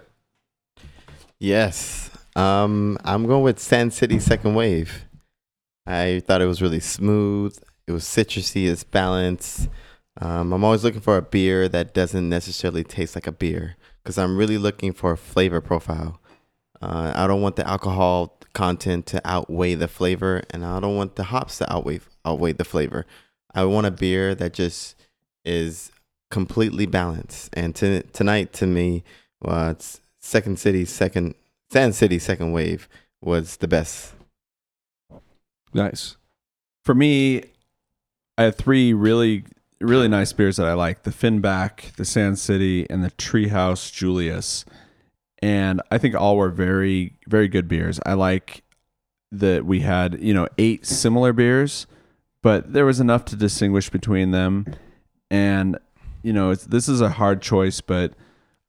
[SPEAKER 6] Yes. Um, I'm going with Sand City Second Wave. I thought it was really smooth. It was citrusy. It's balanced. Um, I'm always looking for a beer that doesn't necessarily taste like a beer because I'm really looking for a flavor profile. Uh, I don't want the alcohol content to outweigh the flavor, and I don't want the hops to outweigh outweigh the flavor. I want a beer that just is completely balanced. And to, tonight, to me, uh, it's Second City, second Sand City, Second Wave was the best.
[SPEAKER 2] Nice.
[SPEAKER 3] For me, I had three really, really nice beers that I like. The Finback, the Sand City, and the Treehouse Julius. And I think all were very, very good beers. I like that we had, you know, eight similar beers, but there was enough to distinguish between them. And, you know, it's, this is a hard choice, but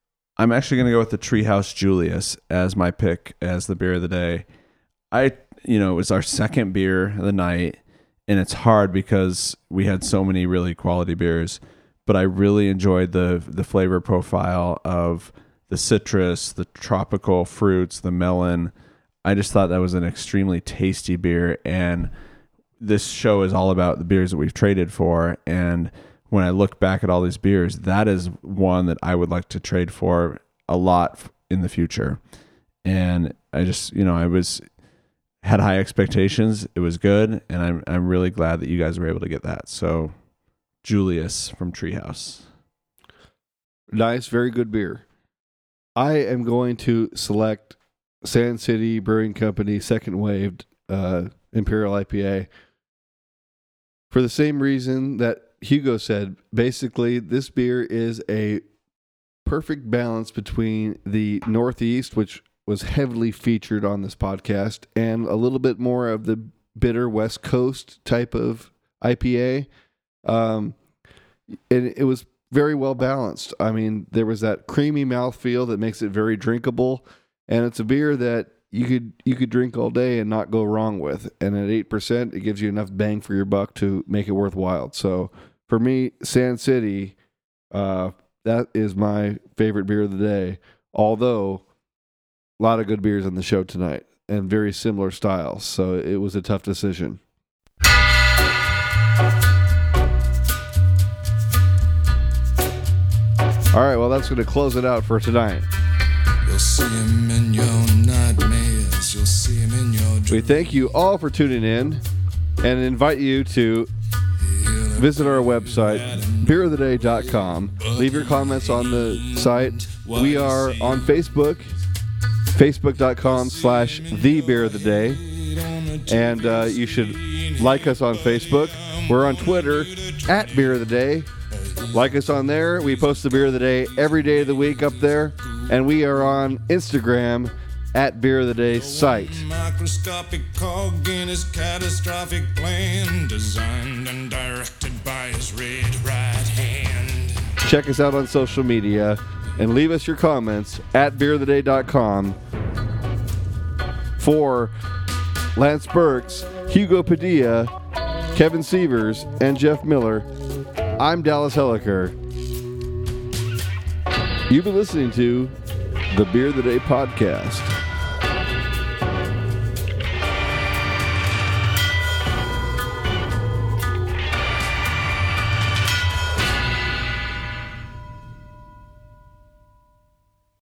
[SPEAKER 3] I'm actually going to go with the Treehouse Julius as my pick as the beer of the day. I, you know, it was our second beer of the night, and it's hard because we had so many really quality beers, but I really enjoyed the the flavor profile of the citrus, the tropical fruits, the melon. I just thought that was an extremely tasty beer, and this show is all about the beers that we've traded for, and when I look back at all these beers, that is one that I would like to trade for a lot in the future. And I just, you know, I was had high expectations. It was good, and I'm I'm really glad that you guys were able to get that. So, Julius from Treehouse.
[SPEAKER 2] Nice, very good beer. I am going to select Sand City Brewing Company Second Wave uh, Imperial I P A for the same reason that Hugo said. Basically, this beer is a perfect balance between the Northeast, which was heavily featured on this podcast, and a little bit more of the bitter West Coast type of I P A. Um, and it was very well balanced. I mean, there was that creamy mouthfeel that makes it very drinkable, and it's a beer that you could you could drink all day and not go wrong with. And at eight percent, it gives you enough bang for your buck to make it worthwhile. So for me, Sand City, uh, that is my favorite beer of the day. Although a lot of good beers on the show tonight and very similar styles, so it was a tough decision. All right, well, that's going to close it out for tonight.
[SPEAKER 8] You'll see him in your nightmares. You'll see him in your dreams.
[SPEAKER 2] We thank you all for tuning in and invite you to visit our website, beer of the day dot com. Leave your comments on the site. We are on Facebook, facebook.com slash the beer of the day. And uh, you should like us on Facebook. We're on Twitter, at beer of the day. Like us on there. We post the beer of the day every day of the week up there. And we are on Instagram at Beer of the Day site.
[SPEAKER 8] Microscopic cog in his catastrophic plan, designed and directed by his red right hand.
[SPEAKER 2] Check us out on social media and leave us your comments at beer of the day dot com. For Lance Burks, Hugo Padilla, Kevin Sievers, and Jeff Miller, I'm Dallas Helliker. You've been listening to the Beer of the Day podcast.